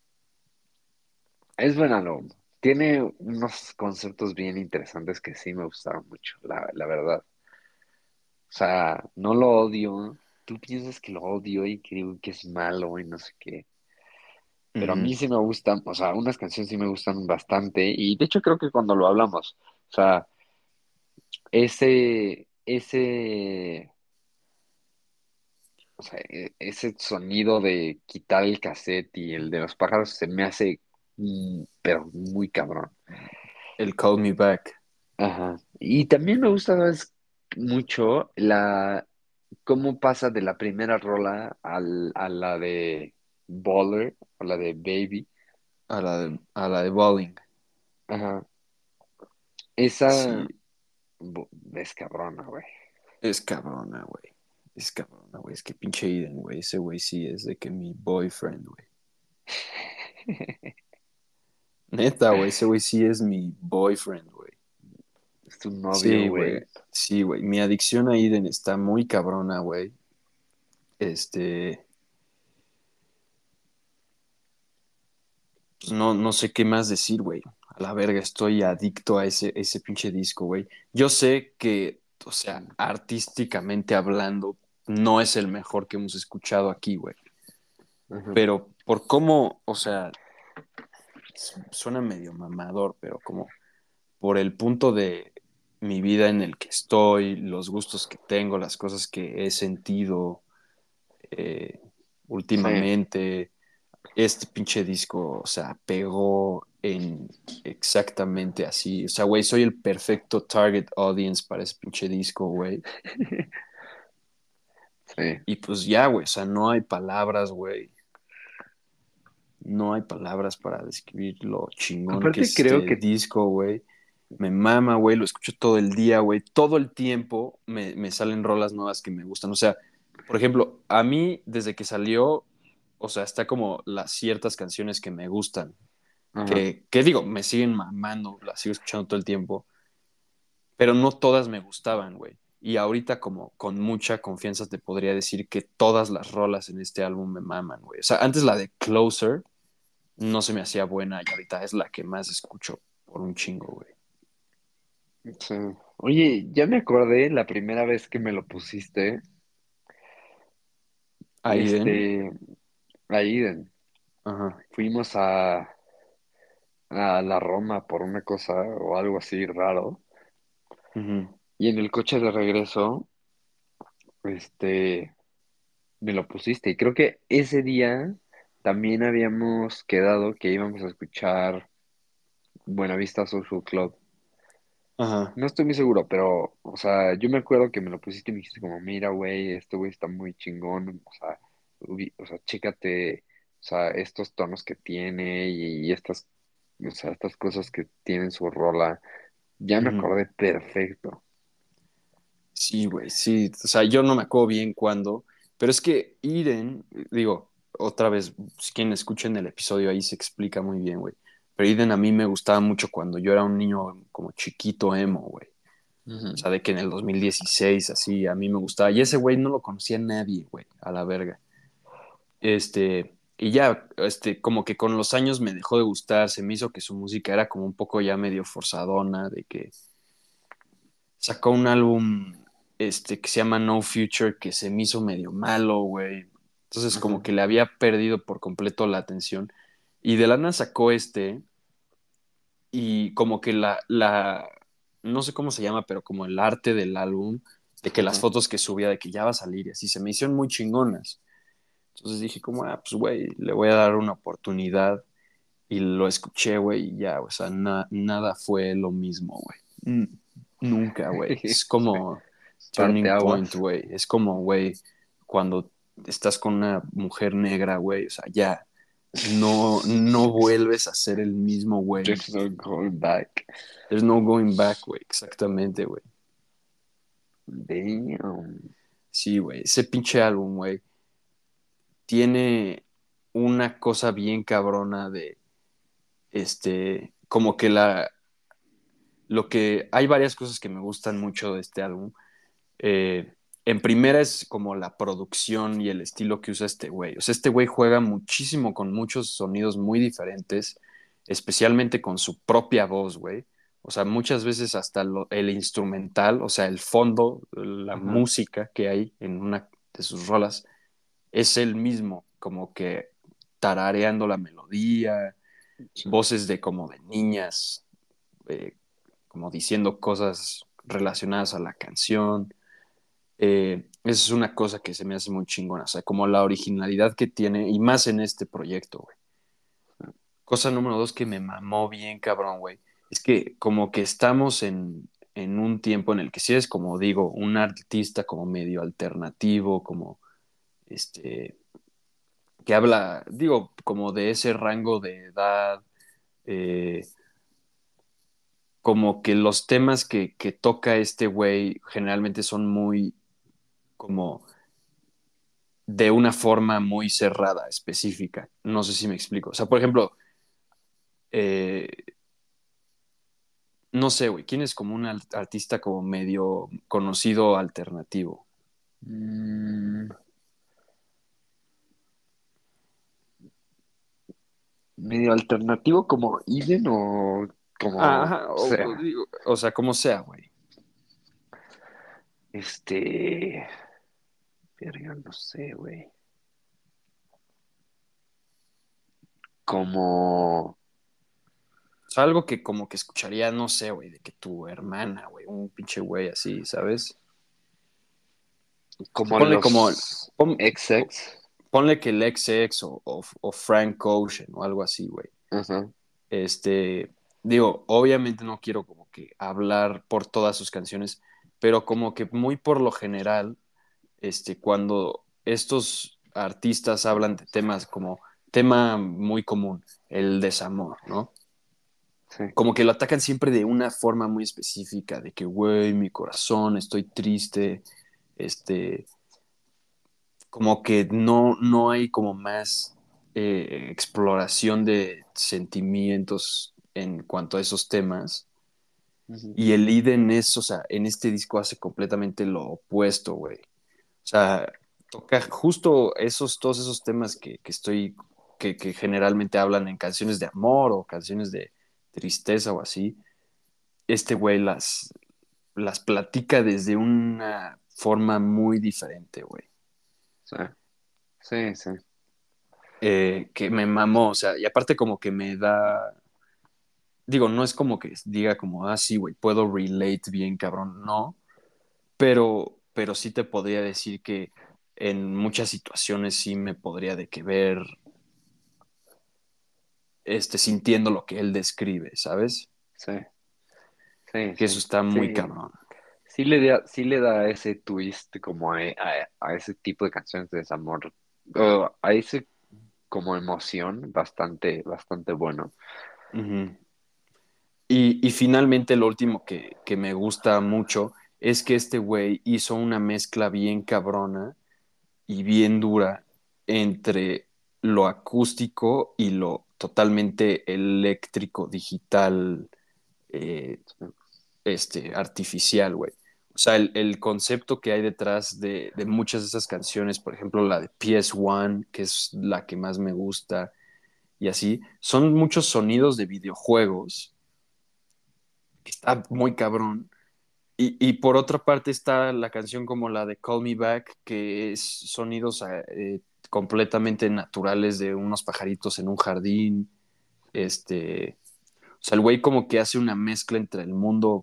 es buen álbum. Tiene unos conceptos bien interesantes que sí me gustaron mucho, la verdad. O sea, no lo odio. Tú piensas que lo odio y que digo que es malo y no sé qué. Pero a Ujú. mí sí me gustan, o sea, unas canciones sí me gustan bastante. Y de hecho creo que cuando lo hablamos, o sea, ese sonido de quitar el cassette y el de los pájaros se me hace, pero muy cabrón. El Call Me Back. Ajá. Y también me gusta, ¿sabes? Mucho cómo pasa de la primera rola a la de Baller o la de Baby. A la de Bowling. Ajá. Esa Sí, es cabrona, güey. es cabrona, güey. Es cabrona, güey. Es que pinche Eden, güey. Ese güey sí es de que mi boyfriend, güey. Neta, güey. Ese güey sí es mi boyfriend, güey. Es tu novio, Sí, güey. güey. Sí, güey. Mi adicción a Eden está muy cabrona, güey. Este, pues no sé qué más decir, güey. A la verga, estoy adicto a ese pinche disco, güey. Yo sé que, o sea, artísticamente hablando, no es el mejor que hemos escuchado aquí, güey. Ajá. Pero por cómo, o sea, suena medio mamador, pero como por el punto de mi vida en el que estoy, los gustos que tengo, las cosas que he sentido eh, Sí, últimamente, este pinche disco, o sea, pegó en exactamente así. O sea, güey, soy el perfecto target audience para ese pinche disco, güey. sí. Y pues ya, güey, o sea, no hay palabras, güey. No hay palabras para describir lo chingón que Aparte es creo este que, disco, güey. Me mama, güey, lo escucho todo el día, güey. Todo el tiempo me salen rolas nuevas que me gustan. O sea, por ejemplo, a mí desde que salió, o sea, está como las ciertas canciones que me gustan. ajá, Que digo, me siguen mamando, las sigo escuchando todo el tiempo, pero no todas me gustaban, güey. Y ahorita como con mucha confianza te podría decir que todas las rolas en este álbum me maman, güey. O sea, antes la de Closer no se me hacía buena y ahorita es la que más escucho por un chingo, güey. sí. Oye, ya me acordé la primera vez que me lo pusiste, Aiden, este, ahí ajá. fuimos a la Roma por una cosa o algo así raro, Ujú, y en el coche de regreso, este, me lo pusiste, y creo que ese día también habíamos quedado que íbamos a escuchar Buenavista Social Club. ajá, No estoy muy seguro, pero, o sea, yo me acuerdo que me lo pusiste y me dijiste como, mira, güey, este güey está muy chingón, o sea, o sea, chécate, o sea, estos tonos que tiene y estas, o sea, estas cosas que tiene en su rola. Ya me ujú. acordé perfecto. Sí, güey, sí. O sea, yo no me acuerdo bien cuándo, pero es que Eden, digo, otra vez, si quien escuchen el episodio ahí se explica muy bien, güey. Pero Eden a mí me gustaba mucho cuando yo era un niño como chiquito emo, güey. O Ujú. sea, de que en el 2016, así, a mí me gustaba. Y ese güey no lo conocía nadie, güey, a la verga. Y ya, como que con los años me dejó de gustar, se me hizo que su música era como un poco ya medio forzadona, de que sacó un álbum, que se llama No Future, que se me hizo medio malo, güey. Entonces, como Ajá. que le había perdido por completo la atención. Y de lana sacó y como que no sé cómo se llama, pero como el arte del álbum, de que las Ajá. fotos que subía, de que ya va a salir y así, se me hicieron muy chingonas. Entonces dije como, pues güey, le voy a dar una oportunidad y lo escuché, güey, y ya, o sea, nada fue lo mismo, güey. Nunca, güey. Es como turning point, Parteaguas. güey. Es como, güey, cuando estás con una mujer negra, güey, o sea, ya, no vuelves a ser el mismo, güey. There's no going back. There's no going back, güey. Exactamente, güey. Damn. Sí, güey. Ese pinche álbum, güey, tiene una cosa bien cabrona de, como que hay varias cosas que me gustan mucho de este álbum. En primera es como la producción y el estilo que usa este güey. O sea, este güey juega muchísimo con muchos sonidos muy diferentes, especialmente con su propia voz, güey. O sea, muchas veces hasta el instrumental, o sea, el fondo, la Ajá. música que hay en una de sus rolas, es el mismo, como que tarareando la melodía, Sí. voces de como de niñas, eh, como diciendo cosas relacionadas a la canción. Esa es una cosa que se me hace muy chingona, o sea, como la originalidad que tiene, y más en este proyecto, güey. Cosa número dos que me mamó bien, cabrón, güey, es que como que estamos en un tiempo en el que si eres, como digo, un artista como medio alternativo, como este, que habla, digo, como de ese rango de edad, eh, como que los temas que toca este güey generalmente son muy como de una forma muy cerrada, específica. No sé si me explico. O sea, por ejemplo, eh, no sé, güey, ¿quién es como un artista como medio conocido alternativo? Mm, medio alternativo como Eden o... como Ajá, sea. o sea, como sea, güey. Este, verga, no sé, güey. Como, O sea, algo que como que escucharía, no sé, güey, de que tu hermana, güey, un pinche güey así, ¿sabes? como Ponle como, los pon- XX. ponle que el XX o Frank Ocean o algo así, güey. Ajá, Este, digo, obviamente no quiero como que hablar por todas sus canciones, pero como que muy por lo general, cuando estos artistas hablan de temas como tema muy común, el desamor, ¿no? sí, Como que lo atacan siempre de una forma muy específica, de que, güey, mi corazón, estoy triste, este, como que no hay como más exploración de sentimientos en cuanto a esos temas. ujú, Y el Iden es, o sea, en este disco hace completamente lo opuesto, güey. O sea, toca justo todos esos temas que generalmente hablan en canciones de amor o canciones de tristeza o así. Este güey las platica desde una forma muy diferente, güey. sí, sí, sí, Que me mamó, o sea, y aparte como que me da, digo, no es como que diga como, ah, sí, güey, puedo relate bien, cabrón, no, pero sí te podría decir que en muchas situaciones sí me podría de que ver, sintiendo lo que él describe, ¿sabes? sí, sí, Que sí, eso está muy sí. cabrón. Sí le da ese twist como a ese tipo de canciones de desamor, o a ese como emoción bastante, bastante bueno. Ujú. Y finalmente lo último que me gusta mucho es que este güey hizo una mezcla bien cabrona y bien dura entre lo acústico y lo totalmente eléctrico, digital, eh, artificial, güey. O sea, el concepto que hay detrás de muchas de esas canciones, por ejemplo, la de PS1, que es la que más me gusta, y así, son muchos sonidos de videojuegos, que está muy cabrón. Y por otra parte está la canción como la de Call Me Back, que es sonidos completamente naturales de unos pajaritos en un jardín. O sea, el güey como que hace una mezcla entre el mundo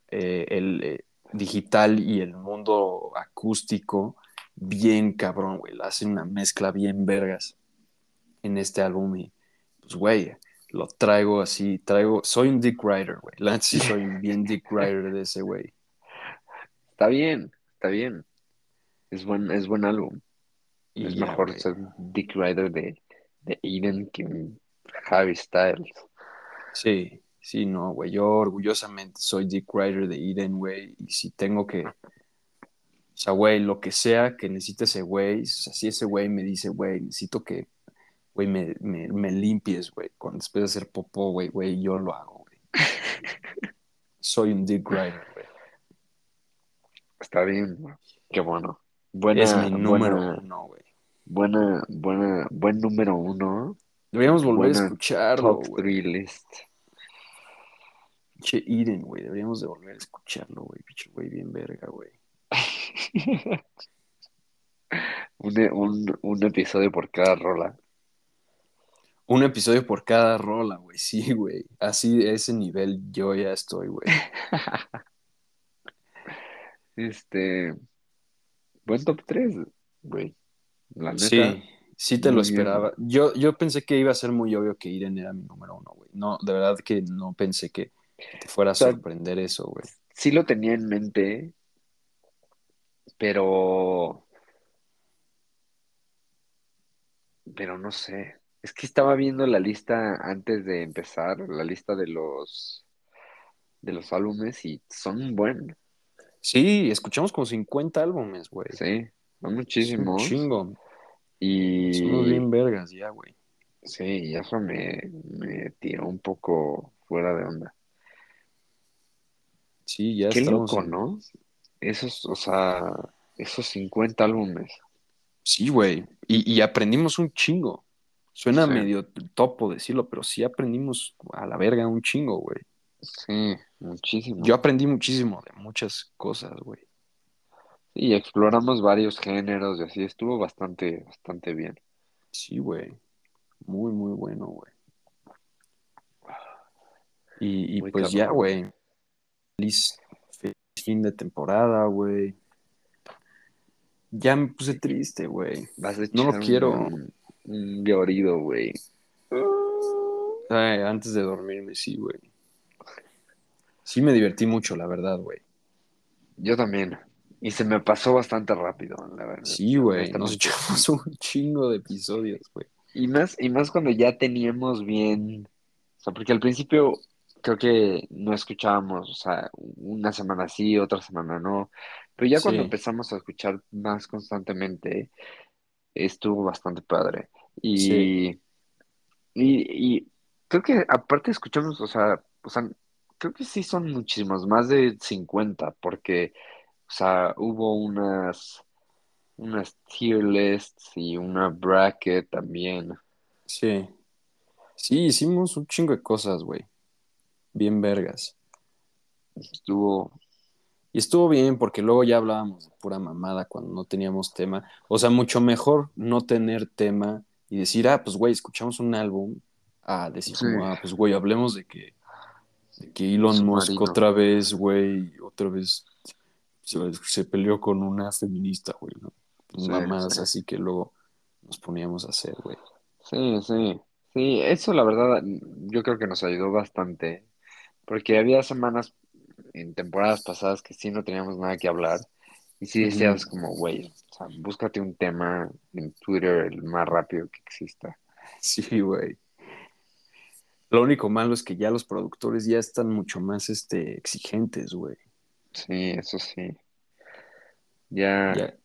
digital y el mundo acústico, bien cabrón, güey. Le hace una mezcla bien vergas en este álbum y, pues, güey, lo traigo así, soy un Dick Rider, güey. La neta sí soy bien Dick Rider de ese güey. Está bien, está bien. Es buen álbum. Es Y ya, mejor güey. ser Dick Ryder de Eden que un Harry Styles. Sí, sí, no, güey. Yo orgullosamente soy Dick Rider de Eden, güey. Y si tengo que, o sea, güey, lo que sea que necesite ese güey, o sea, si ese güey me dice, güey, necesito que, güey, me limpies, güey, después de hacer popó, güey, yo lo hago, güey. Soy un Dick Rider, güey. Está bien, ¿no? Qué bueno. Es mi Buena, número buena, uno, güey. buen número uno. Deberíamos volver a Buena escucharlo, top güey. 3 list. Che, Eden, güey. Deberíamos de volver a escucharlo, güey. Pinche güey, bien verga, güey. Un episodio por cada rola. Un episodio por cada rola, güey. Sí, güey. Así, a ese nivel yo ya estoy, güey. Este, buen top 3 güey. La neta, Sí, sí te lo muy bien, güey. esperaba. Yo pensé que iba a ser muy obvio que Irene era mi número uno, güey. No, de verdad que no pensé que te fuera a O sea, sorprender eso, güey. sí lo tenía en mente, pero, pero no sé. Es que estaba viendo la lista antes de empezar, la lista de los álbumes y son un buen, Sí, escuchamos como 50 álbumes, güey. sí, son Es un muchísimos. chingo. Somos bien Y vergas ya, güey. sí, y eso me tiró un poco fuera de onda. Sí, ya Qué estamos loco, en... ¿no? Esos, o sea, esos 50 álbumes. Sí, güey. Y aprendimos un chingo. Suena Sí, medio topo decirlo, pero sí aprendimos a la verga un chingo, güey. Sí, Yo muchísimo. aprendí muchísimo de muchas cosas, güey. Y exploramos varios géneros y así estuvo bastante, bastante bien. Sí, güey. Muy, muy bueno, güey. Y Muy pues ya, cabrón. güey. Feliz, feliz fin de temporada, güey. Ya me puse triste, güey. Vas a No lo echar quiero. un llorido, güey. Ay, antes de dormirme, sí, güey. Sí me divertí mucho, la verdad, güey. Yo también. Y se me pasó bastante rápido, la verdad, Sí, güey. Nos honestamente. echamos un chingo de episodios, güey. Y más cuando ya teníamos bien, o sea, porque al principio creo que no escuchábamos, o sea, una semana sí, otra semana no, pero ya cuando Sí, empezamos a escuchar más constantemente, estuvo bastante padre. sí, Y, y creo que aparte escuchamos, o sea, creo que sí son muchísimos, más de 50 porque, o sea, hubo unas tier lists y una bracket también. sí. Sí, hicimos un chingo de cosas, güey. Bien vergas. Estuvo, Y estuvo bien porque luego ya hablábamos de pura mamada cuando no teníamos tema. O sea, mucho mejor no tener tema y decir, ah, pues güey, escuchamos un álbum. A decir sí, como, ah, pues güey, hablemos de que Elon Musk submarino. otra vez, güey, otra vez se peleó con una feminista, güey, ¿no? Pues Sí, sí, mamadas así que luego nos poníamos a hacer, güey. sí, sí. Sí, eso la verdad yo creo que nos ayudó bastante, porque había semanas en temporadas pasadas que sí no teníamos nada que hablar y sí Ujú. decías como, güey, o sea, búscate un tema en Twitter el más rápido que exista. Sí, güey. Lo único malo es que ya los productores ya están mucho más exigentes, güey. Sí, eso sí. Ya Ya,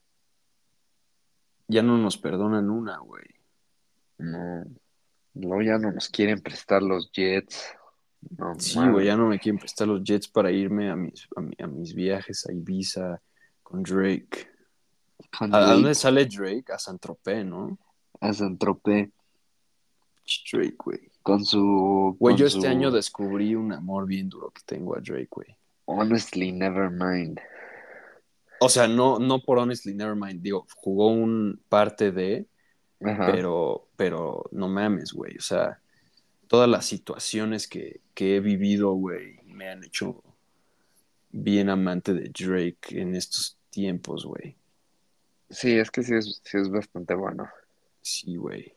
ya no nos perdonan una, güey. no, luego ya no nos quieren prestar los jets. No Sí, güey, ya mames. no me quieren prestar los jets para irme a mis viajes a Ibiza con Drake. Con ¿A dónde Drake, sale Drake? A Saint-Tropez, ¿no? a Saint-Tropez, Drake, güey. con su, Güey, con yo este año su descubrí un amor bien duro que tengo a Drake, güey. Honestly Never Mind. O sea, no por Honestly Nevermind, digo, jugó un parte de, Ajá. pero no mames, güey. O sea, todas las situaciones que he vivido, güey, me han hecho bien amante de Drake en estos tiempos, güey. Sí, es que sí es bastante bueno. Sí, güey.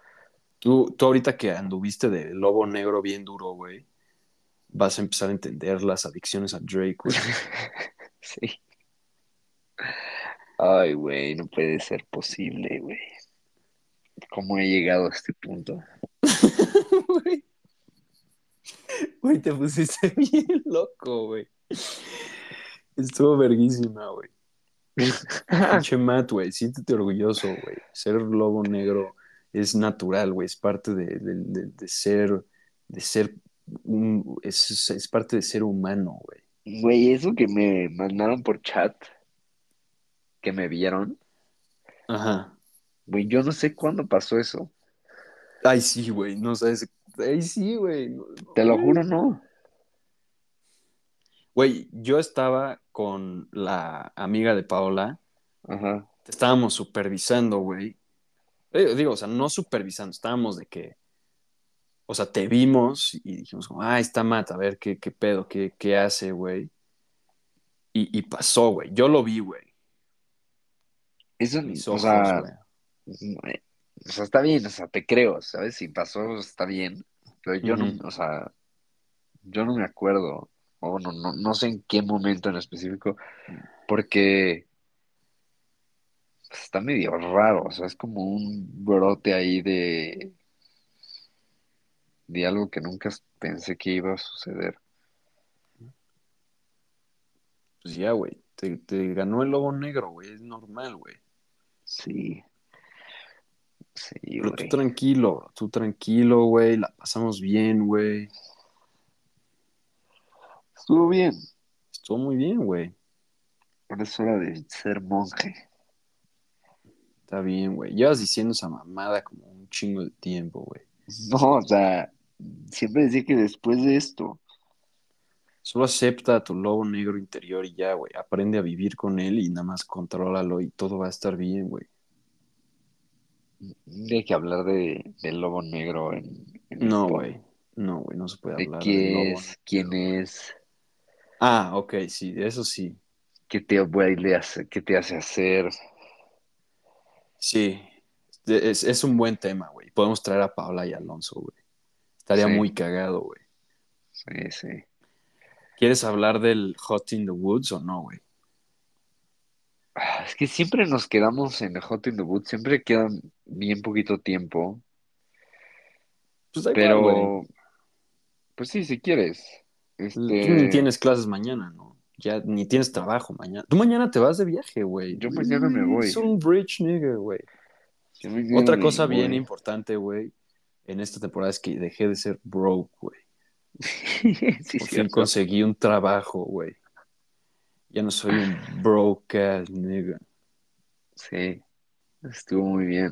Tú ahorita que anduviste de lobo negro bien duro, güey, vas a empezar a entender las adicciones a Drake, güey. Sí. Ay, güey, no puede ser posible, güey. ¿Cómo he llegado a este punto? Güey, güey, te pusiste bien loco, güey. Estuvo verguísima, güey. Pinche Matt, güey, siéntete orgulloso, güey. Ser lobo negro es natural, güey. Es parte de ser es parte de ser humano, güey. Güey, eso que me mandaron por chat, que me vieron, Ajá. güey, yo no sé cuándo pasó eso. Ay, sí, güey, no sabes. Ay, sí, güey. No, no, Te lo güey. juro, no. Güey, yo estaba con la amiga de Paola, Ajá. te estábamos supervisando, güey. Digo, o sea, no supervisando, estábamos de que, o sea, te vimos y dijimos como, ah, está Matt, a ver qué pedo, qué hace, güey. Y pasó, güey. Yo lo vi, güey. Eso, Mis o ojos, sea, güey. o sea, está bien, o sea, te creo, ¿sabes? Si pasó, está bien. Pero yo no, Ujú. o sea, yo no me acuerdo. O no sé en qué momento en específico, porque pues, está medio raro, o sea, es como un brote ahí de algo que nunca pensé que iba a suceder. Pues ya, güey. Te ganó el lobo negro, güey. Es normal, güey. Sí, sí, Pero güey. tú tranquilo, güey. La pasamos bien, güey. Estuvo bien. Estuvo muy bien, güey. Ahora es hora de ser monje. Está bien, güey. Llevas diciendo esa mamada como un chingo de tiempo, güey. No, o sea, siempre decía que después de esto. Solo acepta a tu lobo negro interior y ya, güey. Aprende a vivir con él y nada más contrólalo y todo va a estar bien, güey. Hay que hablar del lobo negro en el No, pod. güey. No, güey, no se puede De hablar del qué lobo es, quién negro, güey. es, Ah, ok, sí, eso sí. qué te puede hacer, qué te hace hacer. Sí, es un buen tema, güey. Podemos traer a Paola y Alonso, güey. Estaría Sí, muy cagado, güey. sí, sí. ¿Quieres hablar del Hot in the Woods o no, güey? Es que siempre nos quedamos en el Hot in the Woods, siempre quedan bien poquito tiempo, Pues da igual, güey. pero pues sí, si quieres. Tú ni Este, tienes clases mañana, ¿no? Ya ni tienes trabajo mañana. Tú mañana te vas de viaje, güey. yo mañana me Es voy. un rich nigga, güey. Yo mañana Otra me cosa bien voy. importante, güey, en esta temporada es que dejé de ser broke, güey. Sí, Por fin cierto. conseguí un trabajo, güey. Ya no soy un broke ass nigga. Sí, estuvo muy bien.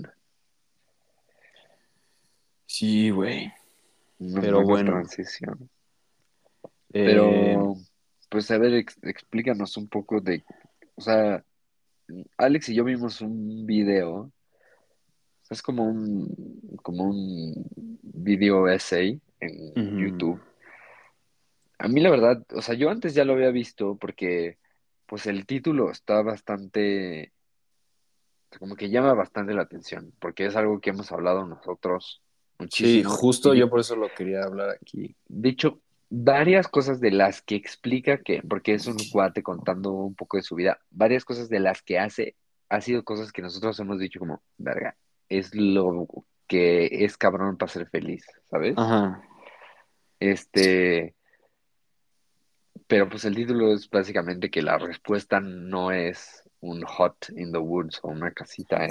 Sí, güey. Una Pero buena bueno, transición. eh, Pero, pues a ver, explícanos un poco o sea, Alex y yo vimos un video, es como un video essay en ujú, YouTube. A mí la verdad, o sea, yo antes ya lo había visto porque, pues el título está bastante, como que llama bastante la atención, porque es algo que hemos hablado nosotros sí, muchísimo y justo yo por eso lo quería hablar aquí. de hecho, varias cosas de las que explica que, porque es un cuate contando un poco de su vida, varias cosas de las que hace, ha sido cosas que nosotros hemos dicho como, verga, es lo que es cabrón para ser feliz, ¿sabes? Ajá. Este, pero pues el título es básicamente que la respuesta no es un hut in the woods o una casita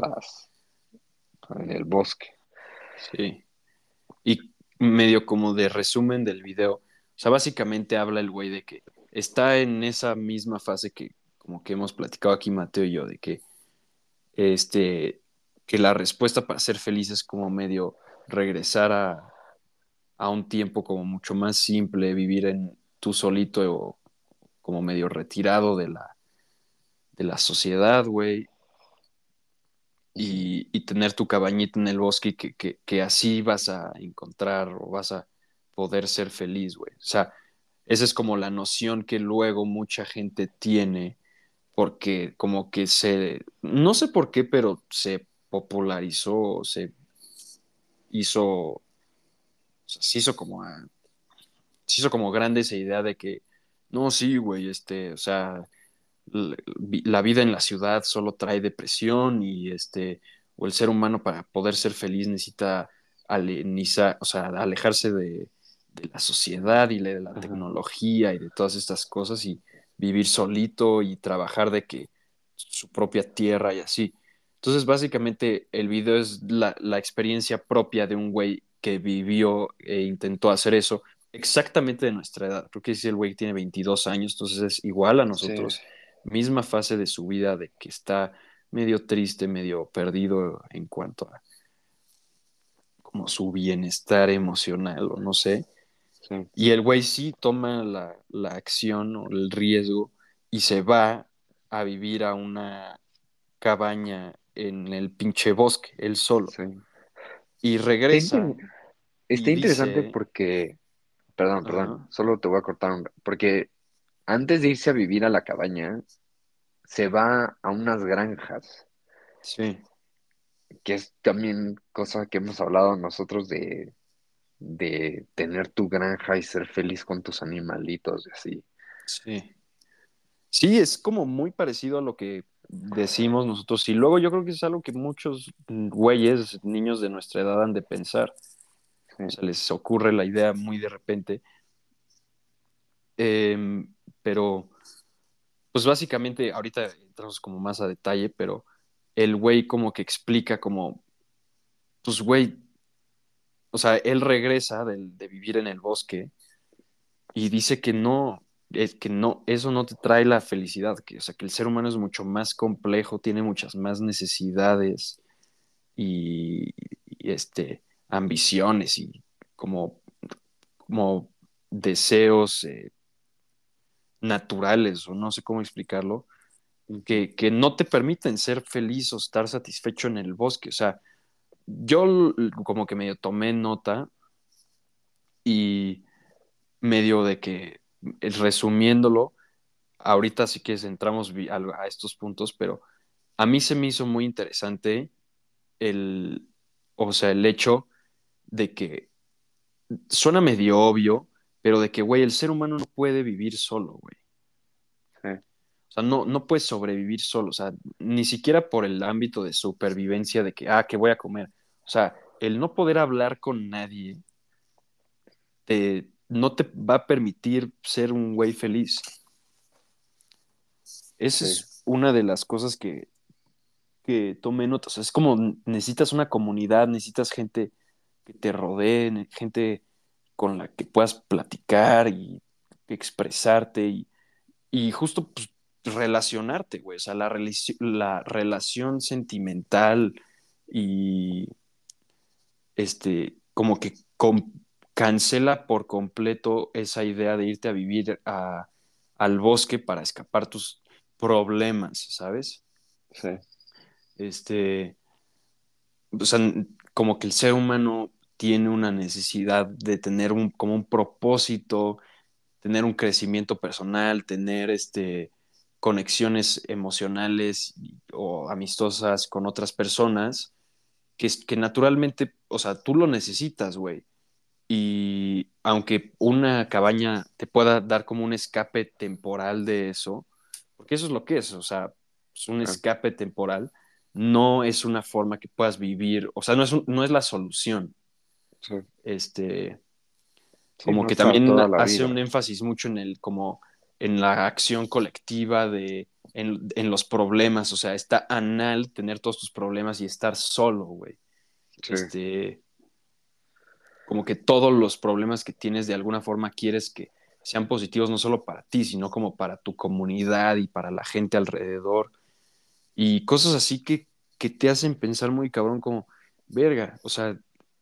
en el bosque. Sí. Y medio como de resumen del video. O sea, básicamente habla el güey de que está en esa misma fase que como que hemos platicado aquí Mateo y yo, de que este, que la respuesta para ser feliz es como medio regresar a un tiempo como mucho más simple, vivir en tú solito o como medio retirado de la sociedad, güey, Ujú. y tener tu cabañita en el bosque y que así vas a encontrar o vas a poder ser feliz, güey. O sea, esa es como la noción que luego mucha gente tiene porque como que no sé por qué, pero se popularizó, hizo, o sea, se hizo como grande esa idea de que, no, sí, güey, o sea, la vida en la ciudad solo trae depresión o el ser humano para poder ser feliz necesita o sea, alejarse de la sociedad y de la Ajá. tecnología y de todas estas cosas y vivir solito y trabajar de que su propia tierra y así. Entonces, básicamente, el video es la experiencia propia de un güey que vivió e intentó hacer eso exactamente de nuestra edad. Creo que si el güey tiene 22 años, entonces es igual a Sí, nosotros, misma fase de su vida de que está medio triste, medio perdido en cuanto a como su bienestar emocional o no sé. sí. Y el güey sí toma la acción o el riesgo y se va a vivir a una cabaña en el pinche bosque, él solo. Sí. Y Está, regresa y está interesante dice, porque, perdón, ajá, solo te voy a cortar porque antes de irse a vivir a la cabaña, se va a unas granjas, sí, que es también cosa que hemos hablado nosotros de tener tu granja y ser feliz con tus animalitos y así. sí. Sí, es como muy parecido a lo que decimos nosotros. Y luego yo creo que es algo que muchos güeyes, niños de nuestra edad han de pensar. Sí, O sea, les ocurre la idea muy de repente. Pero, pues básicamente, ahorita entramos como más a detalle, pero el güey como que explica como, pues güey, o sea, él regresa de vivir en el bosque y dice que no, es que no, eso no te trae la felicidad, que, o sea, que el ser humano es mucho más complejo, tiene muchas más necesidades y ambiciones y como, como deseos, naturales, o no sé cómo explicarlo, Ujú. que no te permiten ser feliz o estar satisfecho en el bosque. O sea, yo como que medio tomé nota y medio de que, resumiéndolo, ahorita sí que entramos a estos puntos, pero a mí se me hizo muy interesante el, o sea, el hecho de que suena medio obvio, pero de que, güey, el ser humano no puede vivir solo, güey. Sí, O sea, no puedes sobrevivir solo, o sea, ni siquiera por el ámbito de supervivencia de que, ¿qué voy a comer? O sea, el no poder hablar con nadie no te va a permitir ser un güey feliz. Esa sí, es una de las cosas que tomé nota. O sea, es como necesitas una comunidad, necesitas gente que te rodee, gente con la que puedas platicar y expresarte y justo pues, relacionarte, güey. O sea, la relación sentimental y como que cancela por completo esa idea de irte a vivir al bosque para escapar tus problemas, ¿sabes? sí, Este, o sea, como que el ser humano tiene una necesidad de tener como un propósito, tener un crecimiento personal, tener conexiones emocionales o amistosas con otras personas, que naturalmente, o sea, tú lo necesitas, güey. Y aunque una cabaña te pueda dar como un escape temporal de eso, porque eso es lo que es, o sea, es un ah, escape temporal, no es una forma que puedas vivir, o sea, no es la solución. sí. Este, Sí, como no que es para también toda la hace un vida. énfasis mucho como en la acción colectiva en los problemas, o sea, está anal tener todos tus problemas y estar solo, güey. Sí. Este, como que todos los problemas que tienes de alguna forma quieres que sean positivos no solo para ti, sino como para tu comunidad y para la gente alrededor. Y cosas así que te hacen pensar muy cabrón como, verga, o sea,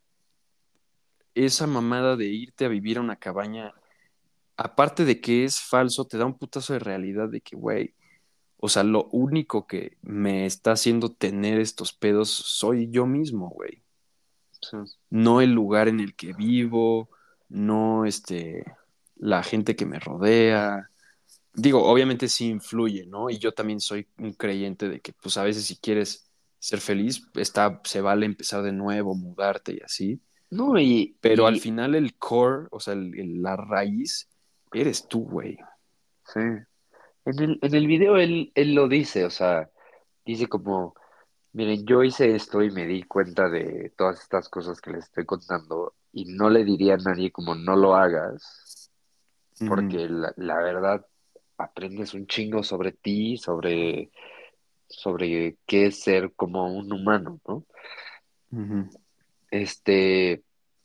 esa mamada de irte a vivir a una cabaña, aparte de que es falso, te da un putazo de realidad de que, güey, o sea, lo único que me está haciendo tener estos pedos soy yo mismo, güey. Sí. No el lugar en el que vivo, no la gente que me rodea. Digo, obviamente sí influye, ¿no? Y yo también soy un creyente de que, pues a veces si quieres ser feliz, se vale empezar de nuevo, mudarte y así. No, Pero al final el core, o sea, la raíz, eres tú, güey. sí. En el video él lo dice, o sea, dice como, miren, yo hice esto y me di cuenta de todas estas cosas que les estoy contando y no le diría a nadie como no lo hagas, Ujú, porque la verdad aprendes un chingo sobre ti, sobre qué es ser como un humano, ¿no? ujú. Este,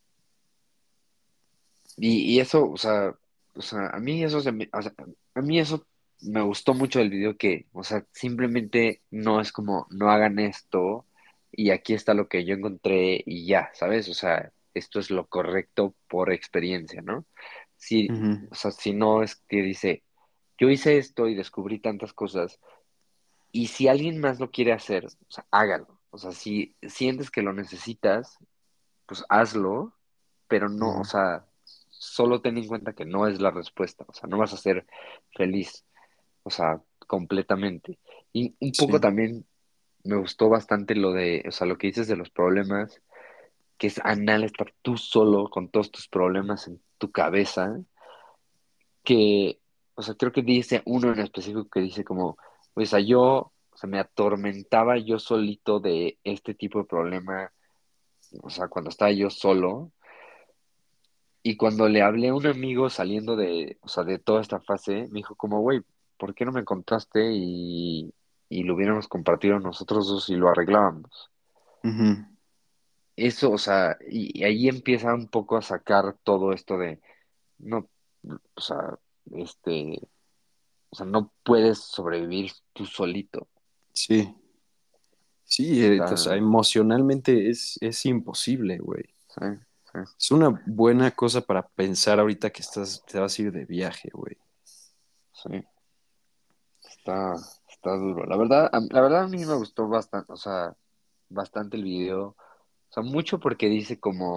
y eso, o sea, a mí eso me gustó mucho del video que, o sea, simplemente no es como, no hagan esto y aquí está lo que yo encontré y ya, ¿sabes? O sea, esto es lo correcto por experiencia, ¿no? Si, Ujú, o sea, si no es que dice, yo hice esto y descubrí tantas cosas y si alguien más lo quiere hacer, o sea, hágalo. O sea, si sientes que lo necesitas, pues hazlo, pero no, o ujú. sea, solo ten en cuenta que no es la respuesta, o sea, no vas a ser feliz, o sea, completamente. Y un poco Sí. también me gustó bastante lo de, o sea, lo que dices de los problemas, que es anal estar tú solo con todos tus problemas en tu cabeza, que, o sea, creo que dice uno en específico que dice como, pues, o sea, o sea, me atormentaba yo solito de este tipo de problema, o sea, cuando estaba yo solo. Y cuando le hablé a un amigo saliendo de, o sea, de toda esta fase, me dijo como, güey, ¿por qué no me contaste y lo hubiéramos compartido nosotros dos y lo arreglábamos? Ujú. Eso, o sea, y ahí empieza un poco a sacar todo esto de, no, o sea, este, o sea, no puedes sobrevivir tú solito. Sí. Sí, o sea, Está, emocionalmente es imposible, güey. sí, sí, Es una buena cosa para pensar ahorita que te vas a ir de viaje, güey. Sí, está, está duro. La verdad a mí me gustó bastante, o sea, bastante el video. O sea, mucho porque dice como,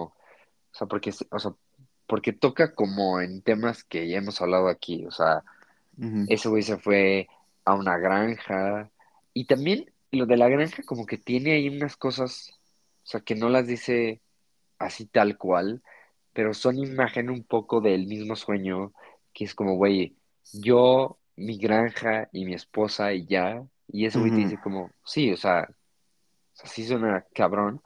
porque toca como en temas que ya hemos hablado aquí. O sea, Ujú. ese güey se fue a una granja. Y también lo de la granja como que tiene ahí unas cosas, o sea, que no las dice así tal cual, pero son imagen un poco del mismo sueño, que es como, güey, yo, mi granja y mi esposa y ya. Y ese güey te Ujú. dice como, sí, o sea, sí suena cabrón,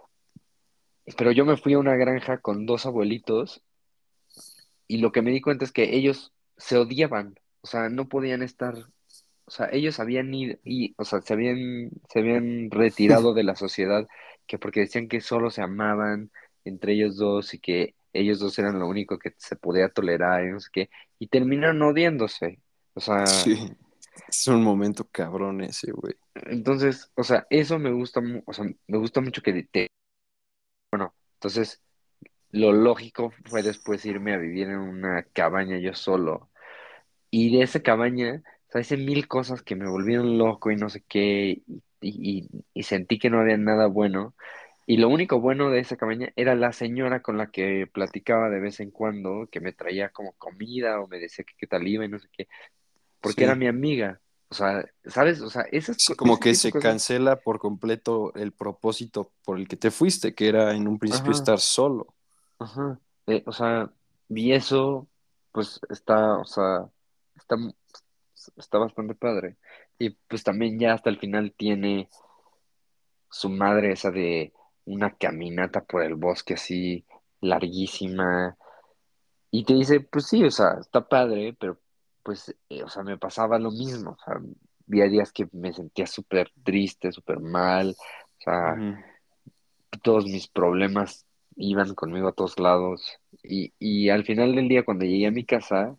pero yo me fui a una granja con dos abuelitos y lo que me di cuenta es que ellos se odiaban, o sea, no podían estar, o sea, ellos habían ido, o sea, se habían retirado de la sociedad, que porque decían que solo se amaban entre ellos dos y que ellos dos eran lo único que se podía tolerar y no sé qué, y terminaron odiándose, o sea, Sí, es un momento cabrón ese, güey. entonces, o sea, eso me gusta, o sea, me gusta mucho bueno, entonces lo lógico fue después irme a vivir en una cabaña yo solo. Y de esa cabaña, o sea, hice mil cosas que me volvieron loco y no sé qué, y sentí que no había nada bueno. Y lo único bueno de esa cabaña era la señora con la que platicaba de vez en cuando, que me traía como comida o me decía que qué tal iba y no sé qué, porque era Sí. mi amiga. O sea, ¿sabes? O sea, Sí, como ese que tipo de se cosas. cancela por completo el propósito por el que te fuiste, que era en un principio Ajá, estar solo. ajá. O sea, vi eso, pues está, o sea, está, está bastante padre. Y pues también ya hasta el final tiene su madre esa de una caminata por el bosque así larguísima. Y te dice, pues sí, o sea, está padre, pero pues, o sea, me pasaba lo mismo. O sea, había días que me sentía súper triste, súper mal. O sea, Ujú. todos mis problemas iban conmigo a todos lados. Y al final del día, cuando llegué a mi casa,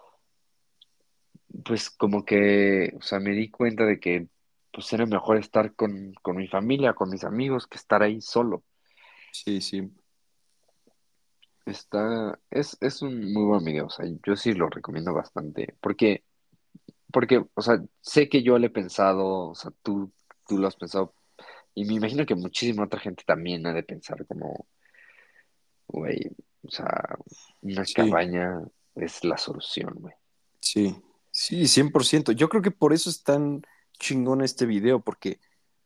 pues como que, o sea, me di cuenta de que pues era mejor estar con mi familia, con mis amigos, que estar ahí solo. Sí, sí, Es un muy buen video, o sea, yo sí lo recomiendo bastante, porque, o sea, sé que yo lo he pensado, o sea, tú lo has pensado, y me imagino que muchísima otra gente también ha de pensar como, güey, o sea, una sí, cabaña es la solución, güey. sí, sí, 100%. Yo creo que por eso es tan chingón este video, porque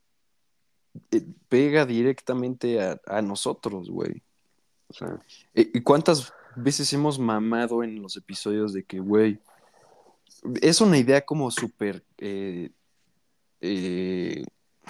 pega directamente a nosotros, güey. O sea, ¿Y cuántas veces hemos mamado en los episodios de que, güey, es una idea como súper, eh,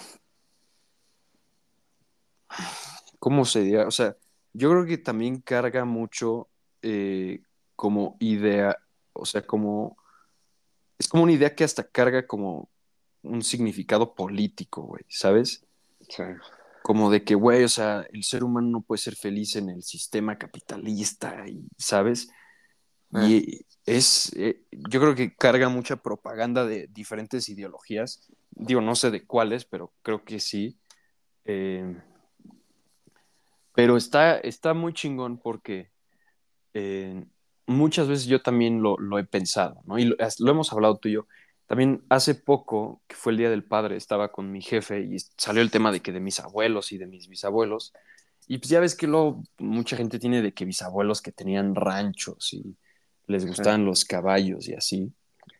¿cómo se diría? O sea, yo creo que también carga mucho como idea, o sea, como, es como una idea que hasta carga como un significado político, güey, ¿sabes? o sea, Como de que, güey, o sea, el ser humano no puede ser feliz en el sistema capitalista, y, ¿sabes? Y yo creo que carga mucha propaganda de diferentes ideologías. Digo, no sé de cuáles, pero creo que sí. Eh, pero está muy chingón porque eh, muchas veces yo también lo he pensado, ¿no? Y lo hemos hablado tú y yo. También hace poco, que fue el Día del Padre, estaba con mi jefe y salió el tema de que de mis abuelos y de mis bisabuelos. Y pues ya ves que luego mucha gente tiene de que bisabuelos que tenían ranchos y les o gustaban los caballos y así.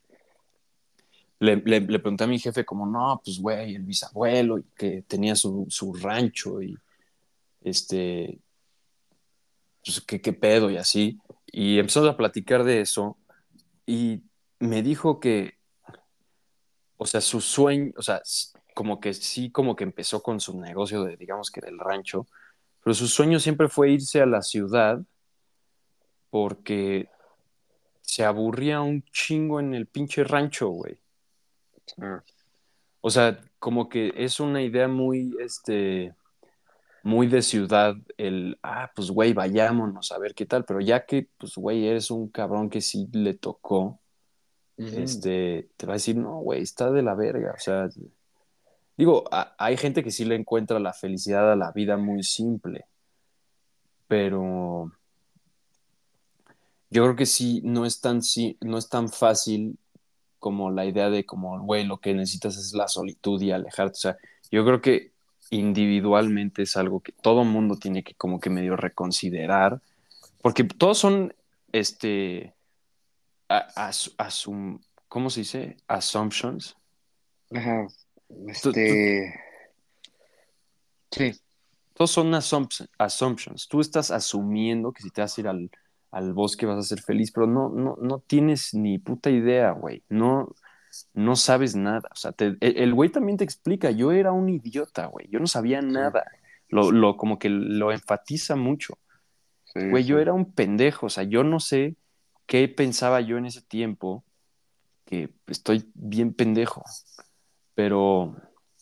Le pregunté a mi jefe como, no, pues güey, el bisabuelo y que tenía su rancho y este, pues qué pedo y así. Y empezamos a platicar de eso y me dijo que, o sea, su sueño, o sea, como que sí, como que empezó con su negocio de, digamos que del rancho, pero su sueño siempre fue irse a la ciudad porque se aburría un chingo en el pinche rancho, güey. sea, O sea, como que es una idea muy, muy de ciudad el, pues güey, vayámonos a ver qué tal, pero ya que, pues güey, eres un cabrón que sí le tocó, ujú, te va a decir, no, güey, está de la verga, o sea, digo, hay gente que sí le encuentra la felicidad a la vida muy simple, pero yo creo que sí, no es tan fácil como la idea de como, güey, lo que necesitas es la solitud y alejarte. O sea, yo creo que individualmente es algo que todo mundo tiene que como que medio reconsiderar, porque todos son, este, ¿cómo se dice? Assumptions. Ajá, Tú- tú- sí, Todos son assumptions. Tú estás asumiendo que si te vas a ir al bosque vas a ser feliz, pero no tienes ni puta idea, güey. No sabes nada. O sea, el güey también te explica, yo era un idiota, güey. Yo no sabía sí, nada. Como que lo enfatiza mucho. sí, Güey, sí, yo era un pendejo. O sea, yo no sé qué pensaba yo en ese tiempo, que estoy bien pendejo. Pero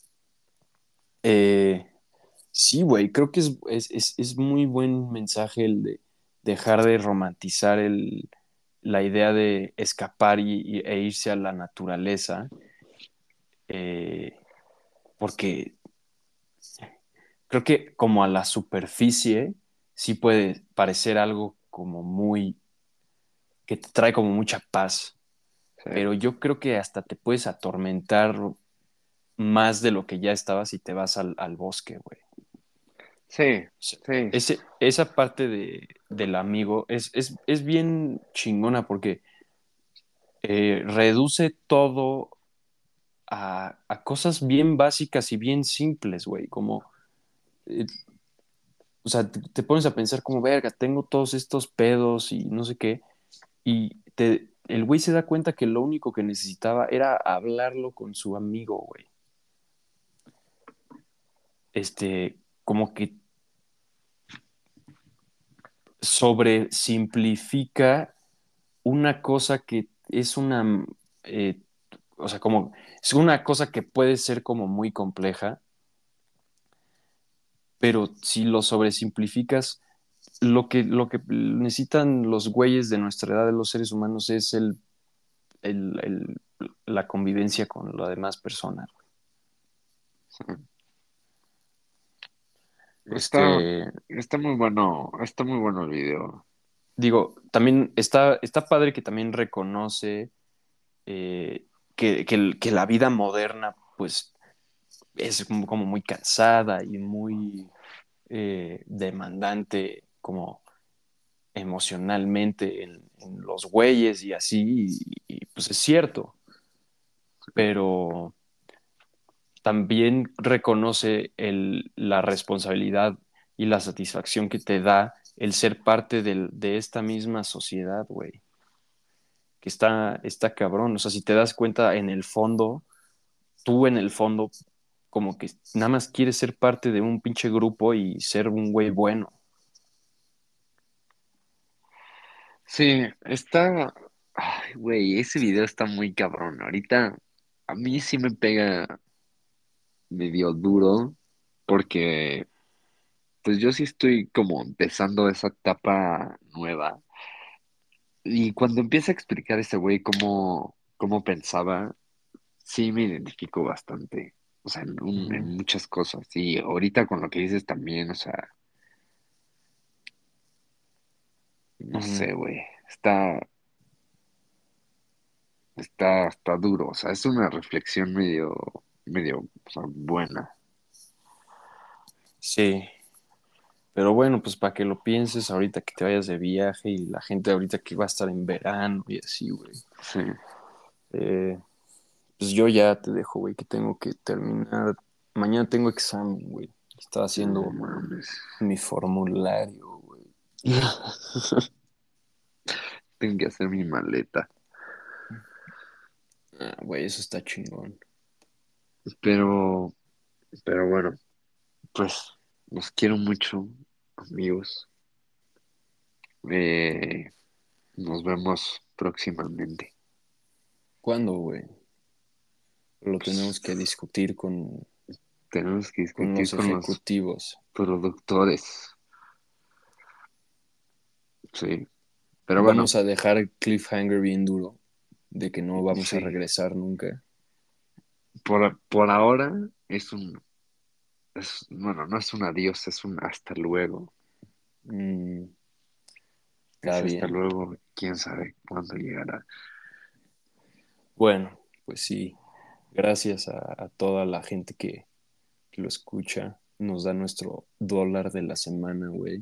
eh, sí, güey, creo que es muy buen mensaje el de dejar de romantizar la idea de escapar e irse a la naturaleza, eh, porque creo que como a la superficie sí puede parecer algo como muy, que te trae como mucha paz, sí, pero yo creo que hasta te puedes atormentar más de lo que ya estabas si te vas al bosque, güey. sí, Sea, sí, esa parte del amigo es bien chingona porque reduce todo a cosas bien básicas y bien simples, güey. Como, eh, o sea, te pones a pensar como, verga, tengo todos estos pedos y no sé qué. El güey se da cuenta que lo único que necesitaba era hablarlo con su amigo, güey. Como que sobresimplifica una cosa que es eh, o sea, como, es una cosa que puede ser como muy compleja, pero si lo sobresimplificas, lo que necesitan los güeyes de nuestra edad, de los seres humanos, es el- el- la convivencia con las demás personas. sí. Está, Este, está muy bueno el video. digo, también está padre que también reconoce que la vida moderna, pues, es como muy cansada y muy demandante como emocionalmente en los güeyes y así, pues es cierto, pero también reconoce la responsabilidad y la satisfacción que te da el ser parte de esta misma sociedad, güey, que está cabrón, o sea, si te das cuenta en el fondo, tú en el fondo como que nada más quieres ser parte de un pinche grupo y ser un güey bueno. Sí, está, ay, güey, ese video está muy cabrón. Ahorita a mí sí me pega medio duro porque pues yo sí estoy como empezando esa etapa nueva. Y cuando empieza a explicar ese güey cómo pensaba, sí me identifico bastante. O sea, en Ujú, muchas cosas. Y ahorita con lo que dices también, o sea, no ujú. sé, güey. Está duro. O sea, es una reflexión medio, o sea, buena. Sí, pero bueno, pues para que lo pienses ahorita que te vayas de viaje y la gente ahorita que va a estar en verano y así, güey. Sí. Eh, pues yo ya te dejo, güey, que tengo que terminar. Mañana tengo examen, güey. Estaba No haciendo mames. mi formulario, güey. Tengo que hacer mi maleta. Ah, güey, eso está chingón. Pero, pero bueno, pues los quiero mucho, amigos. Eh, nos vemos próximamente. ¿Cuándo, güey? Lo tenemos Pues que discutir tenemos que con discutir los con los ejecutivos. productores. Sí, pero bueno, Vamos a dejar cliffhanger bien duro de que no vamos a sí. regresar nunca. Por ahora bueno, no es un adiós, es un hasta luego. Mm, está Ese hasta bien. luego, quién sabe cuándo llegará. Bueno, pues sí, gracias a toda la gente que lo escucha. Nos da nuestro dólar de la semana, güey.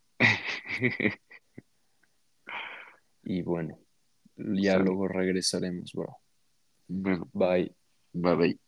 Y bueno, ya Sale. luego regresaremos, bro. Bueno, Bye. bye bye.